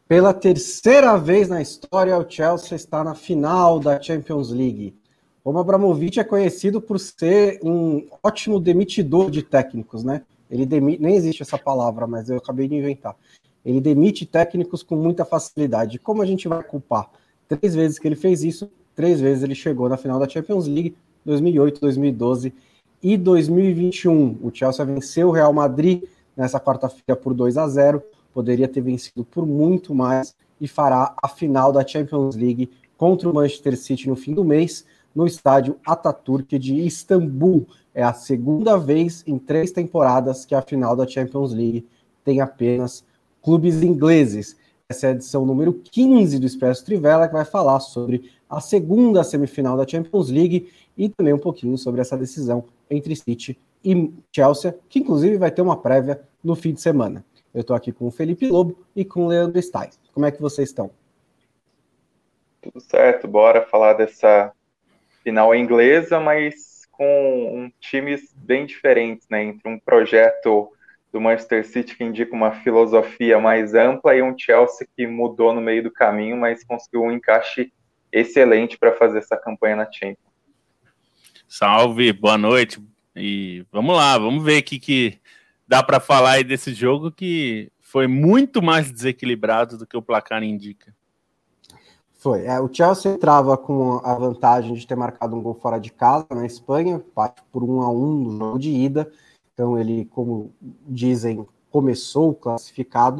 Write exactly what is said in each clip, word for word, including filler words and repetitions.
Pela terceira vez na história, o Chelsea está na final da Champions League. O Abramovich é conhecido por ser um ótimo demitidor de técnicos, né? Ele demite, nem existe essa palavra, mas eu acabei de inventar. Ele demite técnicos com muita facilidade. Como a gente vai culpar? Três vezes que ele fez isso, três vezes ele chegou na final da Champions League, dois mil e oito, dois mil e doze e dois mil e vinte e um. O Chelsea venceu o Real Madrid nessa quarta-feira por dois a zero. Poderia ter vencido por muito mais e fará a final da Champions League contra o Manchester City no fim do mês, no estádio Atatürk de Istambul. É a segunda vez em três temporadas que a final da Champions League tem apenas clubes ingleses. Essa é a edição número quinze do Expresso Trivela, que vai falar sobre a segunda semifinal da Champions League e também um pouquinho sobre essa decisão entre City e Chelsea, que inclusive vai ter uma prévia no fim de semana. Eu estou aqui com o Felipe Lobo e com o Leandro Stein. Como é que vocês estão? Tudo certo, bora falar dessa final inglesa, mas com um, times bem diferentes, né? Entre um projeto do Manchester City que indica uma filosofia mais ampla e um Chelsea que mudou no meio do caminho, mas conseguiu um encaixe excelente para fazer essa campanha na Champions. Salve, boa noite. E vamos lá, vamos ver o que, que dá para falar aí desse jogo que foi muito mais desequilibrado do que o placar indica. Foi. É, o Chelsea entrava com a vantagem de ter marcado um gol fora de casa na Espanha, empate por um a um no jogo de ida. Então ele, como dizem, começou classificado.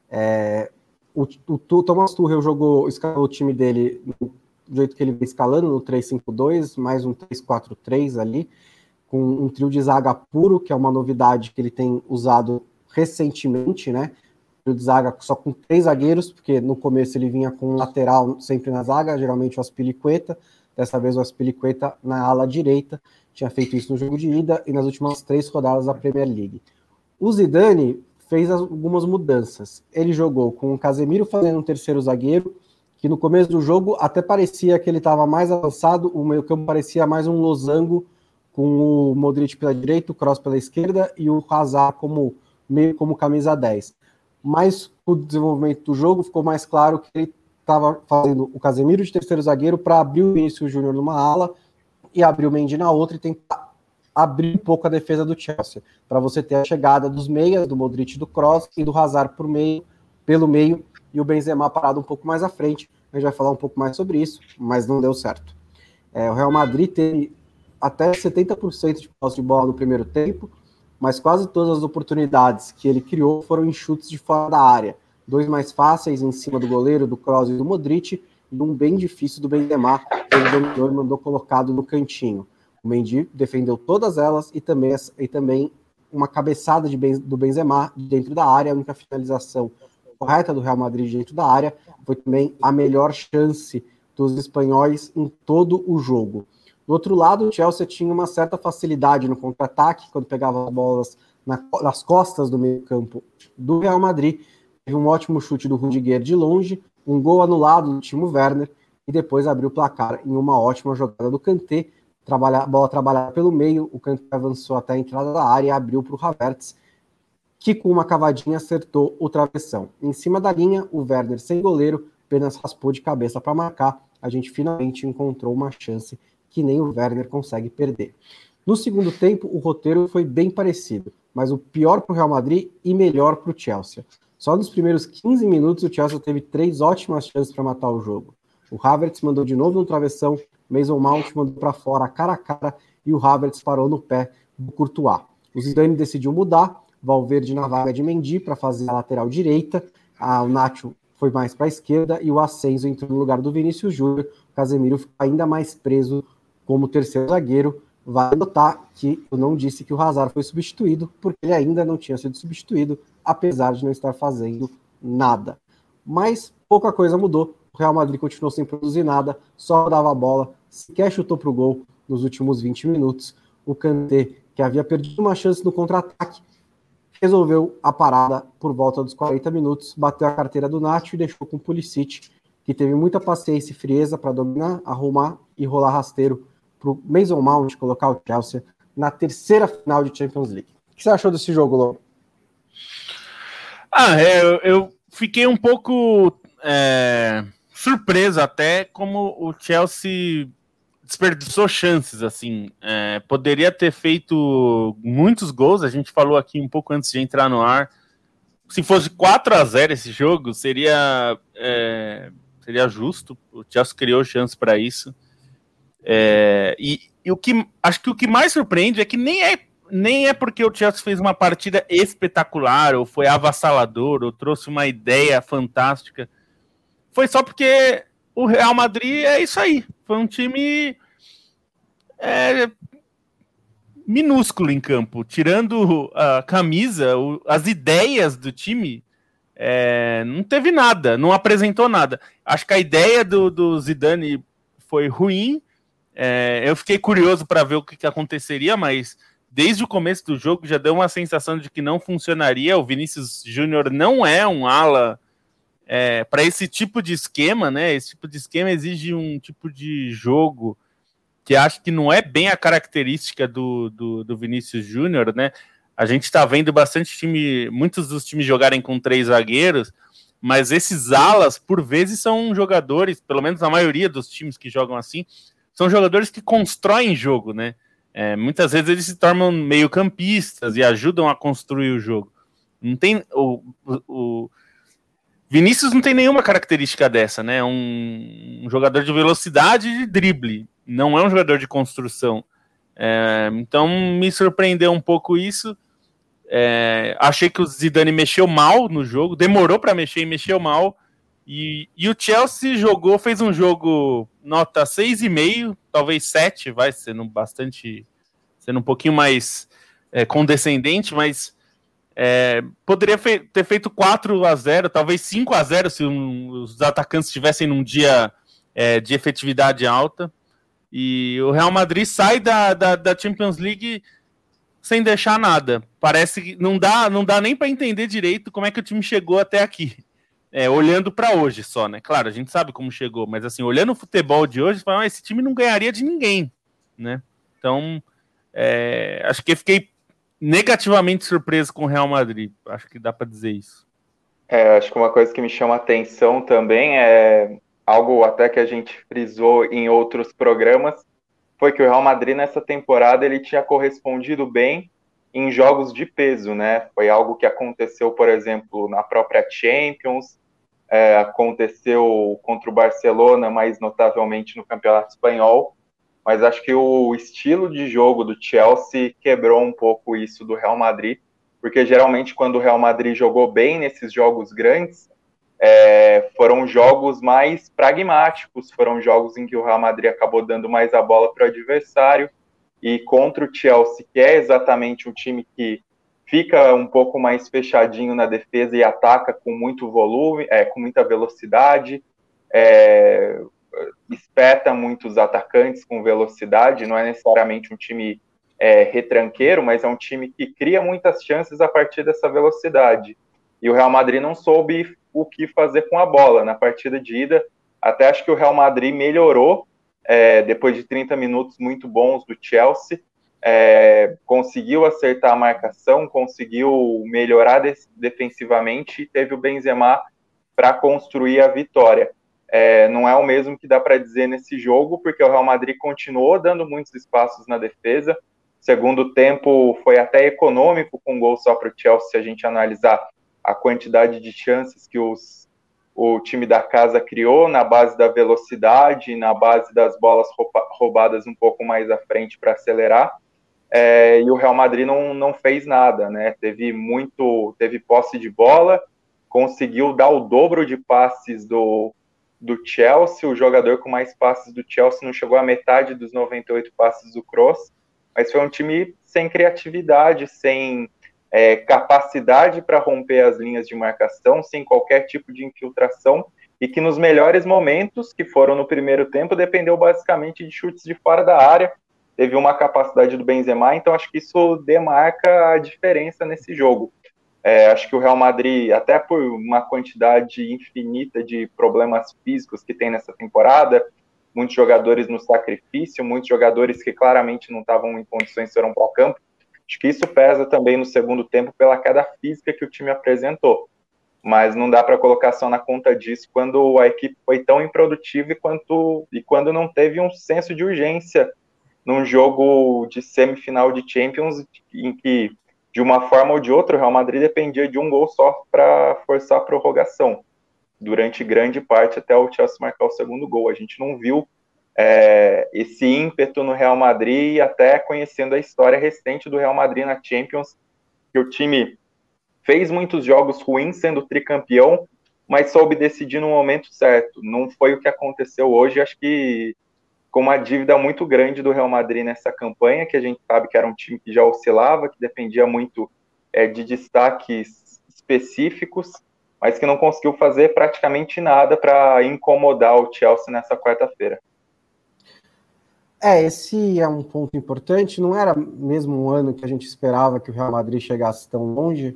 É, o, o, o Thomas Tuchel jogou, escalou o time dele do jeito que ele vem escalando, no três cinco dois, mais um três quatro três ali, com um trio de zaga puro, que é uma novidade que ele tem usado recentemente, né? Trio de zaga só com três zagueiros, porque no começo ele vinha com um lateral sempre na zaga, geralmente o Azpilicueta, dessa vez o Azpilicueta na ala direita, tinha feito isso no jogo de ida e nas últimas três rodadas da Premier League. O Zidane fez algumas mudanças. Ele jogou com o Casemiro fazendo um terceiro zagueiro, que no começo do jogo até parecia que ele estava mais avançado, o meio campo parecia mais um losango, com o Modric pela direita, o Kroos pela esquerda e o Hazard como, meio como camisa dez. Mas o desenvolvimento do jogo ficou mais claro que ele estava fazendo o Casemiro de terceiro zagueiro para abrir o Vinícius Júnior numa ala e abrir o Mendy na outra e tentar abrir um pouco a defesa do Chelsea, para você ter a chegada dos meias, do Modric, do Kroos e do Hazard por meio, pelo meio, e o Benzema parado um pouco mais à frente. A gente vai falar um pouco mais sobre isso, mas não deu certo. É, o Real Madrid teve até setenta por cento de posse de bola no primeiro tempo, mas quase todas as oportunidades que ele criou foram em chutes de fora da área. Dois mais fáceis em cima do goleiro, do Kroos e do Modric, e um bem difícil do Benzema, que ele dominou e mandou colocado no cantinho. O Mendy defendeu todas elas e também, e também uma cabeçada de ben, do Benzema dentro da área. A única finalização correta do Real Madrid dentro da área foi também a melhor chance dos espanhóis em todo o jogo. Do outro lado, o Chelsea tinha uma certa facilidade no contra-ataque, quando pegava as bolas na, nas costas do meio-campo do Real Madrid. Teve um ótimo chute do Rudiger de longe, um gol anulado do Timo Werner, e depois abriu o placar em uma ótima jogada do Kanté. Trabalha, bola trabalhada pelo meio, o Kanté avançou até a entrada da área e abriu para o Havertz, que com uma cavadinha acertou o travessão. Em cima da linha, o Werner, sem goleiro, apenas raspou de cabeça para marcar. A gente finalmente encontrou uma chance que nem o Werner consegue perder. No segundo tempo, o roteiro foi bem parecido, mas o pior para o Real Madrid e melhor para o Chelsea. Só nos primeiros quinze minutos, o Chelsea teve três ótimas chances para matar o jogo. O Havertz mandou de novo no travessão, Mason Mount mandou para fora, cara a cara, e o Havertz parou no pé do Courtois. O Zidane decidiu mudar, Valverde na vaga de Mendy para fazer a lateral direita, a, o Nacho foi mais para a esquerda e o Asensio entrou no lugar do Vinícius Júnior. O Casemiro ficou ainda mais preso como terceiro zagueiro. Vale notar que eu não disse que o Hazard foi substituído, porque ele ainda não tinha sido substituído, apesar de não estar fazendo nada. Mas pouca coisa mudou. O Real Madrid continuou sem produzir nada, só dava a bola, sequer chutou para o gol nos últimos vinte minutos. O Kanté, que havia perdido uma chance no contra-ataque, resolveu a parada por volta dos quarenta minutos, bateu a carteira do Nacho e deixou com o Pulisic, que teve muita paciência e frieza para dominar, arrumar e rolar rasteiro para o Mason Mount colocar o Chelsea na terceira final de Champions League. O que você achou desse jogo, Lobo? Ah, é, eu, eu fiquei um pouco é, surpreso até como o Chelsea desperdiçou chances, assim, é, poderia ter feito muitos gols, a gente falou aqui um pouco antes de entrar no ar, se fosse quatro a zero esse jogo, seria, é, seria justo, o Chelsea criou chances para isso, é, e, e o que, acho que o que mais surpreende é que nem é, nem é porque o Chelsea fez uma partida espetacular, ou foi avassalador, ou trouxe uma ideia fantástica, foi só porque o Real Madrid é isso aí, foi um time é, minúsculo em campo, tirando a camisa, o, as ideias do time, é, não teve nada, não apresentou nada. Acho que a ideia do, do Zidane foi ruim, é, eu fiquei curioso para ver o que, que aconteceria, mas desde o começo do jogo já deu uma sensação de que não funcionaria. O Vinícius Júnior não é um ala é, para esse tipo de esquema, né? Esse tipo de esquema exige um tipo de jogo que acho que não é bem a característica do, do, do Vinícius Júnior, né? A gente está vendo bastante time, muitos dos times jogarem com três zagueiros, mas esses alas, por vezes, são jogadores, pelo menos a maioria dos times que jogam assim, são jogadores que constroem jogo, né? É, muitas vezes eles se tornam meio campistas e ajudam a construir o jogo. Não tem o, o, o Vinícius não tem nenhuma característica dessa, né? Um, um jogador de velocidade e de drible, não é um jogador de construção. É, então me surpreendeu um pouco isso. É, achei que o Zidane mexeu mal no jogo, demorou para mexer e mexeu mal. E, e o Chelsea jogou, fez um jogo nota seis vírgula cinco, talvez sete, vai sendo bastante, sendo um pouquinho mais é, condescendente, mas é, poderia fe- ter feito quatro a zero, talvez cinco a zero se um, os atacantes estivessem num dia é, de efetividade alta. E o Real Madrid sai da, da, da Champions League sem deixar nada. Parece que não dá, não dá nem para entender direito como é que o time chegou até aqui. É, olhando para hoje só, né? Claro, a gente sabe como chegou, mas assim, olhando o futebol de hoje, fala, ah, esse time não ganharia de ninguém, né? Então, é, acho que eu fiquei negativamente surpreso com o Real Madrid. Acho que dá para dizer isso. É, acho que uma coisa que me chama a atenção também é algo até que a gente frisou em outros programas, foi que o Real Madrid nessa temporada ele tinha correspondido bem em jogos de peso, né? Foi algo que aconteceu, por exemplo, na própria Champions, é, aconteceu contra o Barcelona, mais notavelmente no Campeonato Espanhol, mas acho que o estilo de jogo do Chelsea quebrou um pouco isso do Real Madrid, porque geralmente quando o Real Madrid jogou bem nesses jogos grandes, é, foram jogos mais pragmáticos, foram jogos em que o Real Madrid acabou dando mais a bola para o adversário, e contra o Chelsea, que é exatamente um time que fica um pouco mais fechadinho na defesa e ataca com muito volume, é, com muita velocidade, é, espeta muitos atacantes com velocidade, não é necessariamente um time é, retranqueiro, mas é um time que cria muitas chances a partir dessa velocidade. E o Real Madrid não soube o que fazer com a bola. Na partida de ida, até acho que o Real Madrid melhorou, é, depois de trinta minutos muito bons do Chelsea, é, conseguiu acertar a marcação, conseguiu melhorar de- defensivamente e teve o Benzema para construir a vitória. É, não é o mesmo que dá para dizer nesse jogo, porque o Real Madrid continuou dando muitos espaços na defesa. Segundo tempo foi até econômico com gol só para o Chelsea, se a gente analisar a quantidade de chances que os, o time da casa criou na base da velocidade, na base das bolas rouba, roubadas um pouco mais à frente para acelerar. É, e o Real Madrid não, não fez nada, né? Teve muito, teve posse de bola, conseguiu dar o dobro de passes do, do Chelsea. O jogador com mais passes do Chelsea não chegou à metade dos noventa e oito passes do Kroos, mas foi um time sem criatividade, sem é, capacidade para romper as linhas de marcação, sem qualquer tipo de infiltração, e que nos melhores momentos, que foram no primeiro tempo, dependeu basicamente de chutes de fora da área. Teve uma capacidade do Benzema, então acho que isso demarca a diferença nesse jogo. É, acho que o Real Madrid, até por uma quantidade infinita de problemas físicos que tem nessa temporada, muitos jogadores no sacrifício, muitos jogadores que claramente não estavam em condições foram para o campo, acho que isso pesa também no segundo tempo pela queda física que o time apresentou. mas não dá para colocar só na conta disso quando a equipe foi tão improdutiva e, quanto, e quando não teve um senso de urgência num jogo de semifinal de Champions, em que, de uma forma ou de outra, o Real Madrid dependia de um gol só para forçar a prorrogação, durante grande parte até o Chelsea marcar o segundo gol. A gente não viu é, esse ímpeto no Real Madrid, até conhecendo a história recente do Real Madrid na Champions, que o time fez muitos jogos ruins sendo tricampeão, mas soube decidir no momento certo. Não foi o que aconteceu hoje. Acho que com uma dívida muito grande do Real Madrid nessa campanha, que a gente sabe que era um time que já oscilava, que dependia muito é, de destaques específicos, mas que não conseguiu fazer praticamente nada para incomodar o Chelsea nessa quarta-feira. É, esse é um ponto importante. Não era mesmo um ano que a gente esperava que o Real Madrid chegasse tão longe,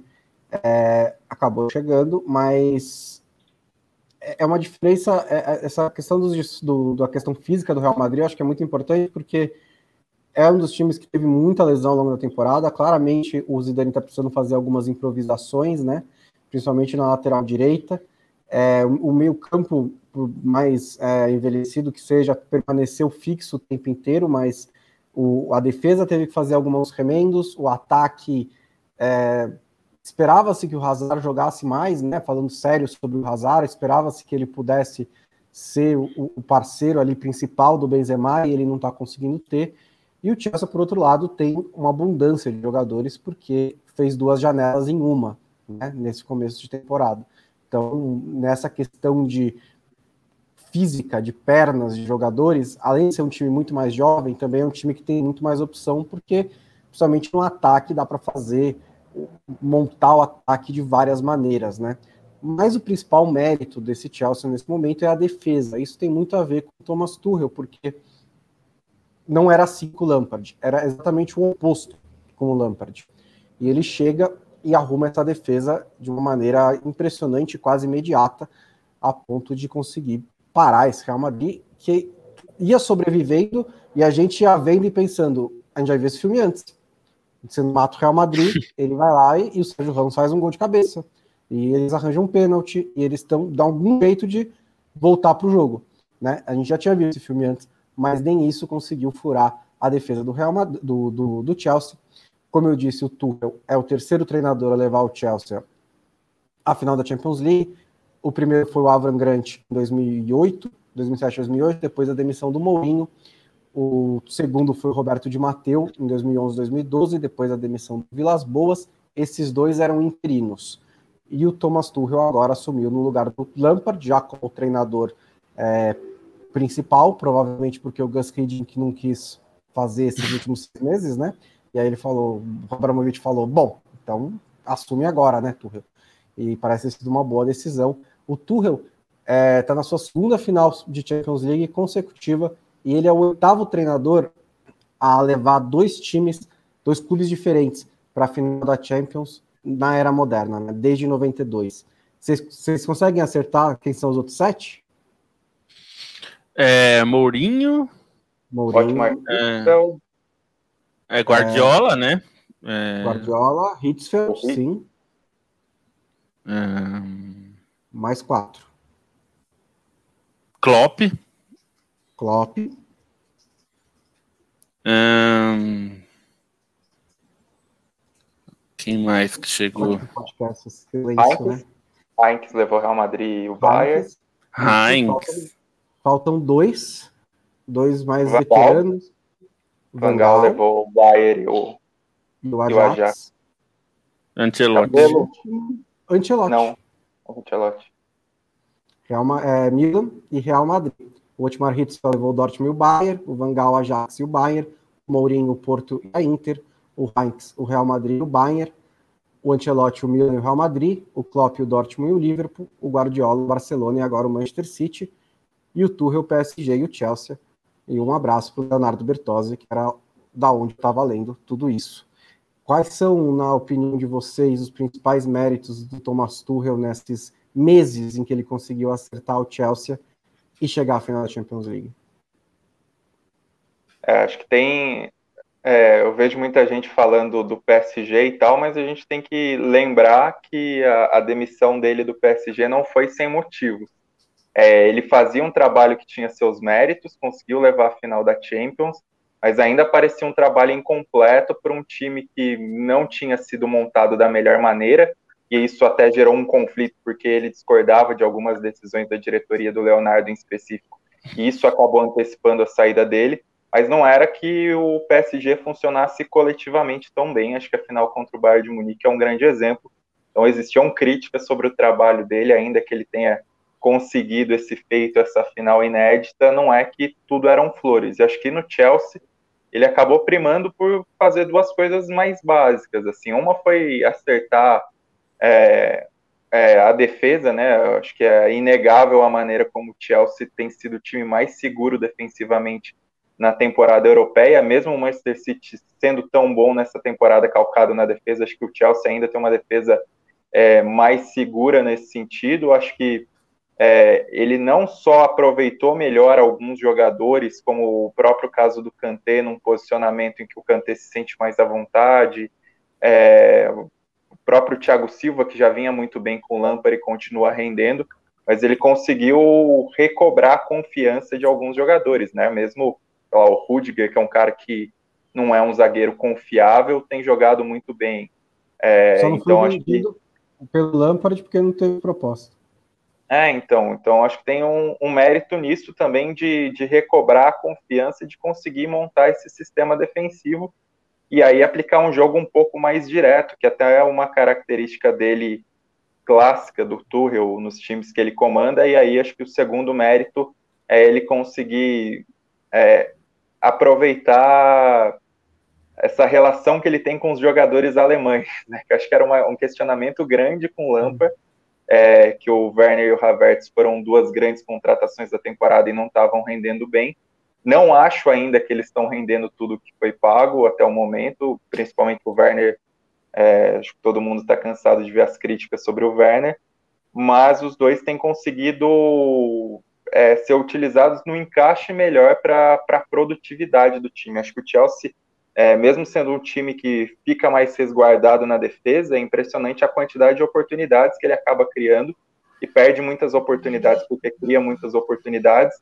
é, acabou chegando, mas é uma diferença. É, essa questão dos, do, da questão física do Real Madrid, eu acho que é muito importante, porque é um dos times que teve muita lesão ao longo da temporada. Claramente o Zidane está precisando fazer algumas improvisações, né? Principalmente na lateral direita. É, o meio-campo, por mais é, envelhecido que seja, permaneceu fixo o tempo inteiro, mas o, a defesa teve que fazer alguns remendos, o ataque é, esperava-se que o Hazard jogasse mais, né? Falando sério sobre o Hazard, esperava-se que ele pudesse ser o, o parceiro ali principal do Benzema, e ele não está conseguindo ter. E o Chelsea, por outro lado, tem uma abundância de jogadores, porque fez duas janelas em uma, né, nesse começo de temporada. Então, nessa questão de física, de pernas de jogadores, além de ser um time muito mais jovem, também é um time que tem muito mais opção, porque, principalmente no ataque, dá para fazer, montar o ataque de várias maneiras, né? Mas o principal mérito desse Chelsea nesse momento é a defesa. Isso tem muito a ver com o Thomas Tuchel, porque não era assim com o Lampard, era exatamente o oposto com o Lampard. E ele chega e arruma essa defesa de uma maneira impressionante, quase imediata, a ponto de conseguir parar esse Real Madrid, que ia sobrevivendo, e a gente ia vendo e pensando, a gente já viu esse filme antes. Você mata o Real Madrid, ele vai lá e, e o Sérgio Ramos faz um gol de cabeça. E eles arranjam um pênalti, e eles estão dão algum jeito de voltar para o jogo. Né? A gente já tinha visto esse filme antes, mas nem isso conseguiu furar a defesa do, Real Madrid, do, do, do Chelsea. Como eu disse, o Tuchel é o terceiro treinador a levar o Chelsea à final da Champions League. O primeiro foi o Avram Grant em dois mil e oito, dois mil e sete, dois mil e oito, depois da demissão do Mourinho. O segundo foi o Roberto Di Matteo em dois mil e onze, dois mil e doze, depois da demissão do Vilas Boas. Esses dois eram interinos. E o Thomas Tuchel agora assumiu no lugar do Lampard, já como treinador é, principal, provavelmente porque o Gus Hiddink não quis fazer esses últimos seis meses, né? E aí ele falou, o Abramovich falou, bom, então assume agora, né, Tuchel? E parece ter sido uma boa decisão. O Tuchel está é, na sua segunda final de Champions League consecutiva, e ele é o oitavo treinador a levar dois times, dois clubes diferentes para a final da Champions na era moderna, né, desde noventa e dois. Vocês conseguem acertar quem são os outros sete? É, Mourinho. Mourinho. É, é Guardiola, é, né? É, Guardiola, Hitzfeld, sim. É, mais quatro. Klopp. Klopp. Hum, quem mais que chegou? Podcast, silêncio, né? Heinz levou o Real Madrid e o Bayern. Heinz. Faltam, faltam dois. Dois mais Van veteranos. Van Gaal levou o Bayern e o, e o Ajax. Ajax. Ancelotti. Ancelotti. Não, Ancelotti. Real, é, Milan e Real Madrid. O Otmar Hitzfeld levou o Dortmund e o Bayern, o Van Gaal, o Ajax e o Bayern, o Mourinho, o Porto e a Inter, o Heinz, o Real Madrid e o Bayern, o Ancelotti, o Milan e o Real Madrid, o Klopp, o Dortmund e o Liverpool, o Guardiola, o Barcelona e agora o Manchester City, e o Tuchel, o P S G e o Chelsea. E um abraço para o Leonardo Bertozzi, que era da onde estava lendo tudo isso. Quais são, na opinião de vocês, os principais méritos do Thomas Tuchel nesses meses em que ele conseguiu acertar o Chelsea e chegar à final da Champions League? É, acho que tem É, eu vejo muita gente falando do P S G e tal, mas a gente tem que lembrar que a, a demissão dele do P S G não foi sem motivo. É, ele fazia um trabalho que tinha seus méritos, conseguiu levar a final da Champions, mas ainda parecia um trabalho incompleto para um time que não tinha sido montado da melhor maneira, e isso até gerou um conflito, porque ele discordava de algumas decisões da diretoria do Leonardo em específico, e isso acabou antecipando a saída dele, mas não era que o P S G funcionasse coletivamente tão bem. Acho que a final contra o Bayern de Munique é um grande exemplo. Então existiam críticas sobre o trabalho dele, ainda que ele tenha conseguido esse feito, essa final inédita, não é que tudo eram flores. E acho que no Chelsea ele acabou primando por fazer duas coisas mais básicas. Assim, uma foi acertar é, é, a defesa, né? Eu acho que é inegável a maneira como o Chelsea tem sido o time mais seguro defensivamente na temporada europeia, mesmo o Manchester City sendo tão bom nessa temporada calcado na defesa, acho que o Chelsea ainda tem uma defesa é, mais segura nesse sentido. Acho que é, ele não só aproveitou melhor alguns jogadores, como o próprio caso do Kanté, num posicionamento em que o Kanté se sente mais à vontade, é, o próprio Thiago Silva, que já vinha muito bem com o Lampard e continua rendendo, mas ele conseguiu recobrar a confiança de alguns jogadores, né? Mesmo lá, o Rudiger, que é um cara que não é um zagueiro confiável, tem jogado muito bem. É, Só não então foi acho que vendido pelo Lampard porque não teve proposta. É, então, então acho que tem um, um mérito nisso também de, de recobrar a confiança e de conseguir montar esse sistema defensivo e aí aplicar um jogo um pouco mais direto, que até é uma característica dele clássica do Tuchel nos times que ele comanda, e aí acho que o segundo mérito é ele conseguir é, aproveitar essa relação que ele tem com os jogadores alemães, né? Que acho que era uma, um questionamento grande com o Lampard, é, que o Werner e o Havertz foram duas grandes contratações da temporada e não estavam rendendo bem. Não acho ainda que eles estão rendendo tudo que foi pago até o momento, principalmente o Werner. É, acho que todo mundo está cansado de ver as críticas sobre o Werner, mas os dois têm conseguido é, ser utilizados no encaixe melhor para a produtividade do time. Acho que o Chelsea, é, mesmo sendo um time que fica mais resguardado na defesa, é impressionante a quantidade de oportunidades que ele acaba criando e perde muitas oportunidades porque cria muitas oportunidades.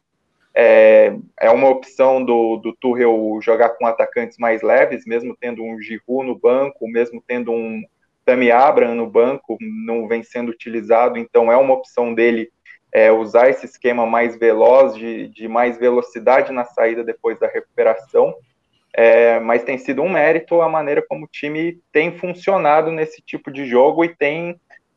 É, é uma opção do, do Tuchel jogar com atacantes mais leves, mesmo tendo um Giroud no banco, mesmo tendo um Tammy Abraham no banco, não vem sendo utilizado, então é uma opção dele é, usar esse esquema mais veloz, de, de mais velocidade na saída depois da recuperação, é, mas tem sido um mérito a maneira como o time tem funcionado nesse tipo de jogo e tem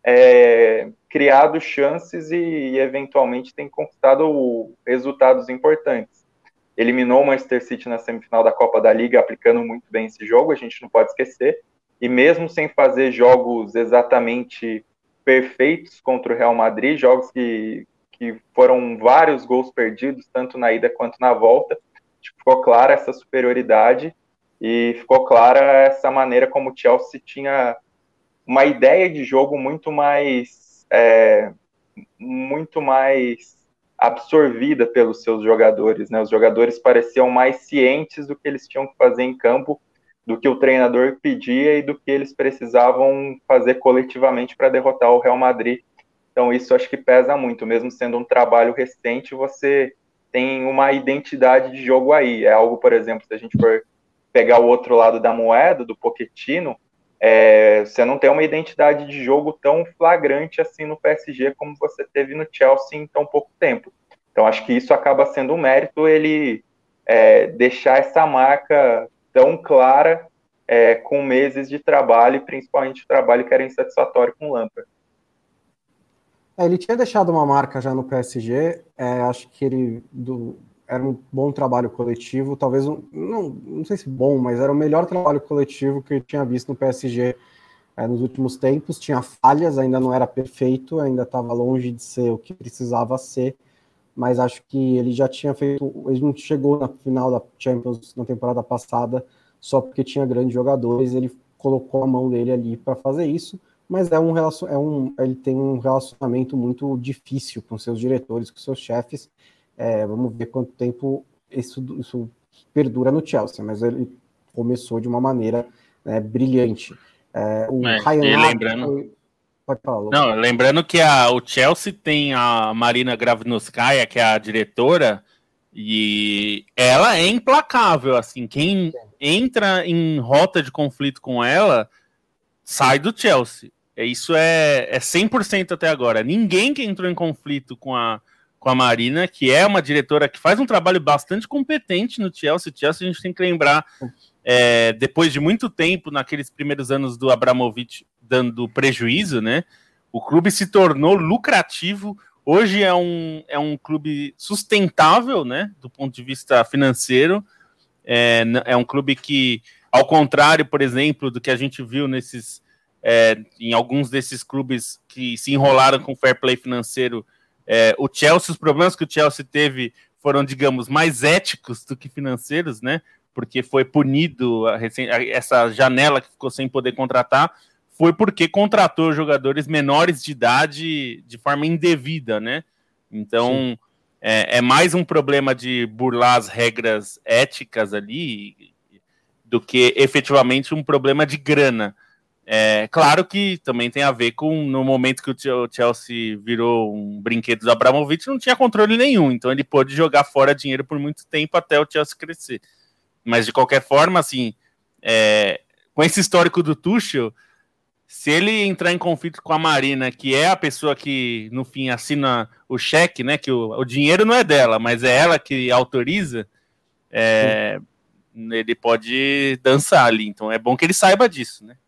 é, criado chances e, e eventualmente tem conquistado resultados importantes. Eliminou o Manchester City na semifinal da Copa da Liga, aplicando muito bem esse jogo, a gente não pode esquecer, e mesmo sem fazer jogos exatamente perfeitos contra o Real Madrid, jogos que, que foram vários gols perdidos, tanto na ida quanto na volta, ficou clara essa superioridade e ficou clara essa maneira como o Chelsea tinha uma ideia de jogo muito mais é, muito mais absorvida pelos seus jogadores, né? Os jogadores pareciam mais cientes do que eles tinham que fazer em campo, do que o treinador pedia e do que eles precisavam fazer coletivamente para derrotar o Real Madrid. Então isso acho que pesa muito, mesmo sendo um trabalho recente, você tem uma identidade de jogo aí. É algo, por exemplo, se a gente for pegar o outro lado da moeda, do Pochettino, é, você não tem uma identidade de jogo tão flagrante assim no P S G como você teve no Chelsea em tão pouco tempo. Então acho que isso acaba sendo um mérito, ele é, deixar essa marca tão clara é, com meses de trabalho, e principalmente o trabalho que era insatisfatório com o Lampard. É, ele tinha deixado uma marca já no P S G, é, acho que ele do, era um bom trabalho coletivo, talvez, um, não, não sei se bom, mas era o melhor trabalho coletivo que eu tinha visto no P S G é, nos últimos tempos. Tinha falhas, ainda não era perfeito, ainda estava longe de ser o que precisava ser, mas acho que ele já tinha feito, ele não chegou na final da Champions na temporada passada só porque tinha grandes jogadores, ele colocou a mão dele ali para fazer isso, mas é um, é um, ele tem um relacionamento muito difícil com seus diretores, com seus chefes. É, vamos ver quanto tempo isso, isso perdura no Chelsea, mas ele começou de uma maneira, né, brilhante. É, o é, Ryan lembrando... foi... Pode falar, Lobo. Não, lembrando que a, o Chelsea tem a Marina Gravinovskaya, que é a diretora, e ela é implacável, assim, quem entra em rota de conflito com ela sai do Chelsea. Isso é, é cem por cento até agora. Ninguém que entrou em conflito com a, com a Marina, que é uma diretora que faz um trabalho bastante competente no Chelsea. O Chelsea a gente tem que lembrar, é, depois de muito tempo, naqueles primeiros anos do Abramovich dando prejuízo, né? O clube se tornou lucrativo. Hoje é um, é um clube sustentável, né? Do ponto de vista financeiro. É, é um clube que, ao contrário, por exemplo, do que a gente viu nesses, é, em alguns desses clubes que se enrolaram com fair play financeiro, é, o Chelsea, os problemas que o Chelsea teve foram, digamos, mais éticos do que financeiros, né? Porque foi punido a, a, essa janela que ficou sem poder contratar, foi porque contratou jogadores menores de idade de forma indevida, né? Então, é, é mais um problema de burlar as regras éticas ali do que efetivamente um problema de grana. É claro que também tem a ver com no momento que o Chelsea virou um brinquedo do Abramovich, não tinha controle nenhum, então ele pôde jogar fora dinheiro por muito tempo até o Chelsea crescer. Mas de qualquer forma, assim, é, com esse histórico do Tuchel, se ele entrar em conflito com a Marina, que é a pessoa que, no fim, assina o cheque, né? Que o, o dinheiro não é dela, mas é ela que autoriza, é, ele pode dançar ali. Então é bom que ele saiba disso, né?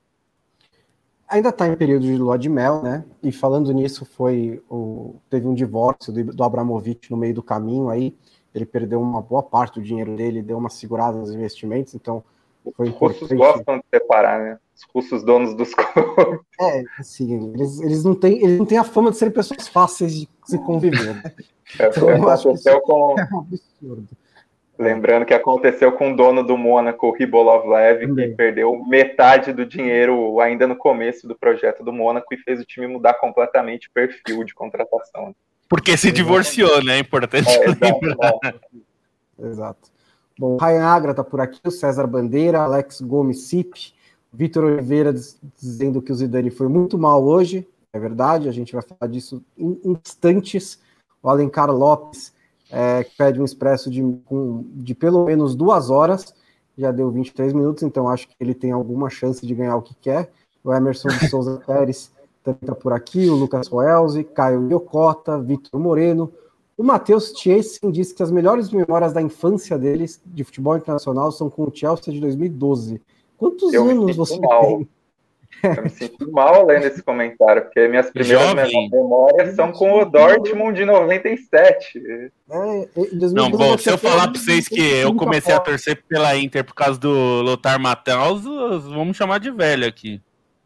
Ainda está em período de lua de mel, né? E falando nisso, foi o, teve um divórcio do, do Abramovich no meio do caminho aí. Ele perdeu uma boa parte do dinheiro dele, deu uma segurada nos investimentos, então foi Os importante. russos gostam de separar, né? Os russos donos dos clubes. É, assim, eles, eles, não têm, eles não têm a fama de serem pessoas fáceis de se conviver. Né? É, então eu acho que isso com... é um absurdo. Lembrando que aconteceu com o dono do Mônaco, o Rybolovlev, que perdeu metade do dinheiro ainda no começo do projeto do Mônaco e fez o time mudar completamente o perfil de contratação. Porque se divorciou, né? É importante é, lembrar. Exato. exato. Bom, o Ryan Agra está por aqui, o César Bandeira, Alex Gomes Cip, Vitor Oliveira dizendo que o Zidane foi muito mal hoje, é verdade, a gente vai falar disso em instantes. O Alencar Lopes é, pede um expresso de, com, de pelo menos duas horas, já deu vinte e três minutos, então acho que ele tem alguma chance de ganhar o que quer. O Emerson de Souza Pérez também está por aqui, o Lucas Roelzi, Caio Iocota, Vitor Moreno. O Matheus Chiesin disse que as melhores memórias da infância deles de futebol internacional são com o Chelsea de dois mil e doze. Quantos eu anos você mal. tem? Eu me sinto mal lendo esse comentário, porque minhas primeiras Jovem. memórias são com o Dortmund de noventa e sete. É, Não, bom, se eu falar para vocês que eu comecei a torcer pela Inter por causa do Lothar Matthaus, vamos chamar de velho aqui.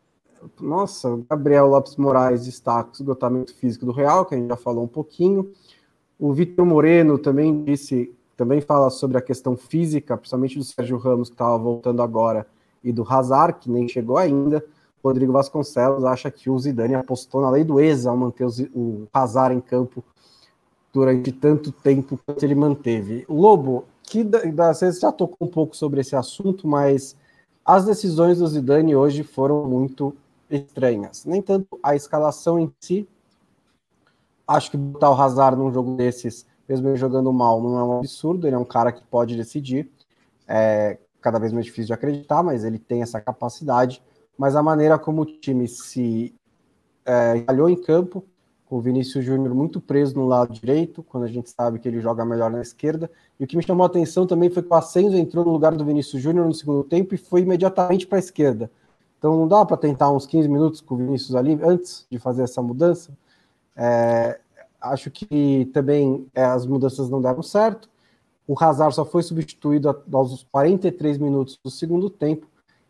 Nossa, o Gabriel Lopes Moraes destaca o esgotamento físico do Real, que a gente já falou um pouquinho. O Vitor Moreno também disse, também fala sobre a questão física, principalmente do Sérgio Ramos, que estava voltando agora, e do Hazard, que nem chegou ainda. O Rodrigo Vasconcelos acha que o Zidane apostou na lei do ex ao manter o Hazard em campo durante tanto tempo quanto ele manteve. Lobo, que você já tocou um pouco sobre esse assunto, mas as decisões do Zidane hoje foram muito estranhas. Nem tanto a escalação em si. Acho que botar o Hazard num jogo desses, mesmo ele jogando mal, não é um absurdo. Ele é um cara que pode decidir. É cada vez mais difícil de acreditar, mas ele tem essa capacidade. Mas a maneira como o time se é, falhou em campo, com o Vinícius Júnior muito preso no lado direito, quando a gente sabe que ele joga melhor na esquerda. E o que me chamou a atenção também foi que o Ascenso entrou no lugar do Vinícius Júnior no segundo tempo e foi imediatamente para a esquerda. Então não dá para tentar uns quinze minutos com o Vinícius ali, antes de fazer essa mudança. É, acho que também é, as mudanças não deram certo. O Hazard só foi substituído aos quarenta e três minutos do segundo tempo.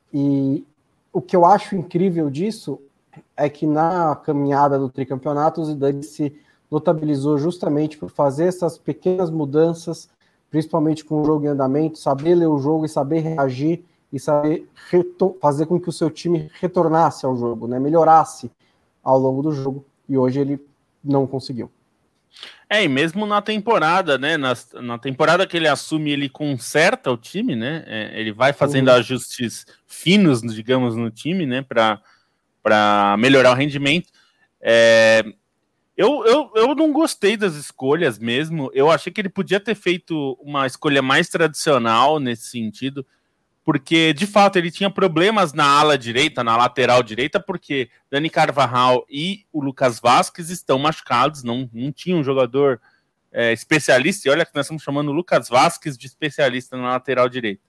E o que eu acho incrível disso é que na caminhada do tricampeonato o Zidane se notabilizou justamente por fazer essas pequenas mudanças, principalmente com o jogo em andamento, saber ler o jogo e saber reagir e saber fazer com que o seu time retornasse ao jogo, né, melhorasse ao longo do jogo, e hoje ele não conseguiu. É, e mesmo na temporada, né? Na, na temporada que ele assume, ele conserta o time, né? É, ele vai fazendo uhum. ajustes finos, digamos, no time, né? Para melhorar o rendimento. É, eu, eu, eu não gostei das escolhas mesmo. Eu achei que ele podia ter feito uma escolha mais tradicional nesse sentido, porque, de fato, ele tinha problemas na ala direita, na lateral direita, porque Dani Carvajal e o Lucas Vázquez estão machucados, não, não tinha um jogador é, especialista, e olha que nós estamos chamando o Lucas Vázquez de especialista na lateral direita.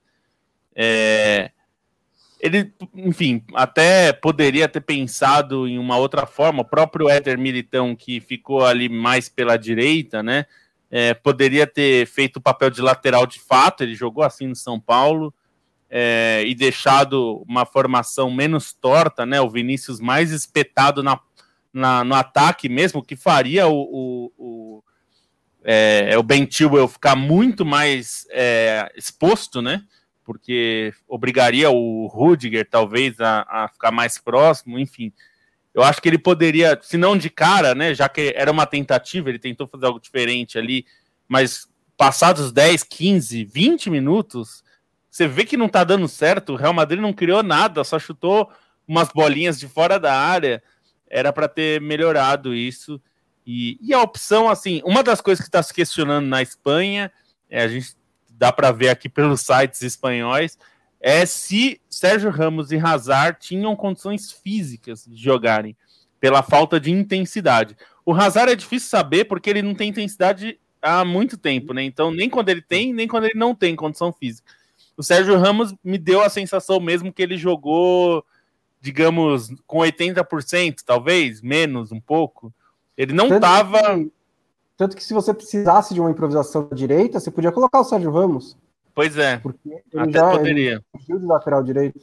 É, ele, enfim, até poderia ter pensado em uma outra forma, o próprio Éder Militão, que ficou ali mais pela direita, né, é, poderia ter feito o papel de lateral de fato, ele jogou assim no São Paulo, É, e deixado uma formação menos torta, né? O Vinícius mais espetado na, na, no ataque mesmo, que faria o, o, o, é, o Ben Chilwell ficar muito mais é, exposto, né? Porque obrigaria o Rudiger, talvez, a, a ficar mais próximo, enfim. Eu acho que ele poderia, se não de cara, né? Já que era uma tentativa, ele tentou fazer algo diferente ali, mas passados dez, quinze, vinte minutos, você vê que não tá dando certo, o Real Madrid não criou nada, só chutou umas bolinhas de fora da área, era para ter melhorado isso. E, e a opção, assim, uma das coisas que está se questionando na Espanha, é, a gente dá para ver aqui pelos sites espanhóis, é se Sérgio Ramos e Hazard tinham condições físicas de jogarem, pela falta de intensidade. O Hazard é difícil saber, porque ele não tem intensidade há muito tempo, né? Então, nem quando ele tem, nem quando ele não tem condição física. O Sérgio Ramos me deu a sensação mesmo que ele jogou, digamos, com oitenta por cento, talvez, menos um pouco. Ele não estava... Tanto, tanto que se você precisasse de uma improvisação da direita, você podia colocar o Sérgio Ramos. Pois é, porque ele até já, poderia. Ele de lateral direito.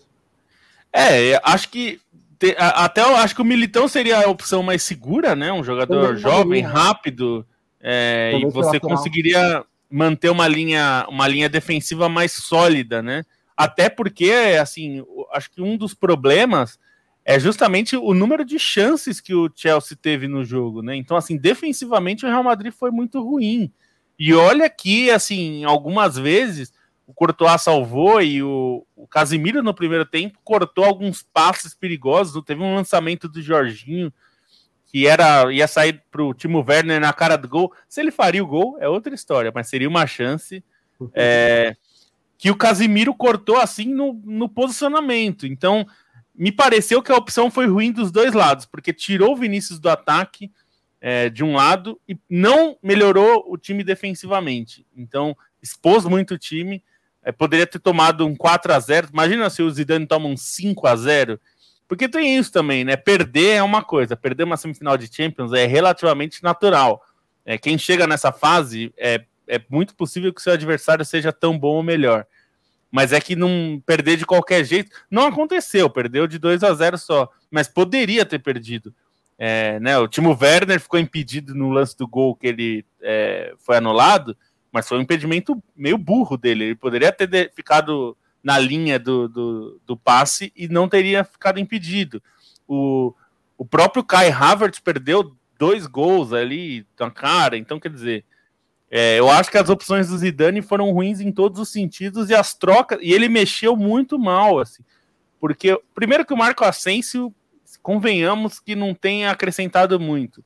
É, acho que... Te, até eu acho que o Militão seria a opção mais segura, né? Um jogador Também jovem, poderia, rápido, é, e você conseguiria... manter uma linha, uma linha defensiva mais sólida, né? Até porque, assim, acho que um dos problemas é justamente o número de chances que o Chelsea teve no jogo, né? Então, assim, defensivamente o Real Madrid foi muito ruim. E olha que, assim, algumas vezes o Courtois salvou e o, o Casemiro no primeiro tempo cortou alguns passes perigosos. Teve um lançamento do Jorginho que era, ia sair para o Timo Werner na cara do gol. Se ele faria o gol, é outra história, mas seria uma chance é, que o Casemiro cortou assim no, no posicionamento. Então, me pareceu que a opção foi ruim dos dois lados, porque tirou o Vinícius do ataque é, de um lado e não melhorou o time defensivamente. Então, expôs muito o time. É, poderia ter tomado um quatro a zero. Imagina se o Zidane toma um cinco a zero. Porque tem isso também, né? Perder é uma coisa, perder uma semifinal de Champions é relativamente natural. É, quem chega nessa fase é, é muito possível que o seu adversário seja tão bom ou melhor. Mas é que não perder de qualquer jeito não aconteceu, perdeu de dois a zero só, mas poderia ter perdido. É, né, o Timo Werner ficou impedido no lance do gol que ele é, foi anulado, mas foi um impedimento meio burro dele. Ele poderia ter de, ficado na linha do, do, do passe e não teria ficado impedido. O, o próprio Kai Havertz perdeu dois gols ali na cara, então quer dizer, é, eu acho que as opções do Zidane foram ruins em todos os sentidos e as trocas, e ele mexeu muito mal, assim, porque primeiro que o Marco Asensio, convenhamos que não tem acrescentado muito,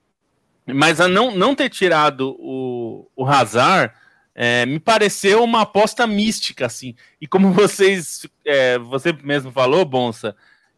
mas a não, não ter tirado o, o Hazard É, me pareceu uma aposta mística, assim. E como vocês, é, você mesmo falou, Bonsa,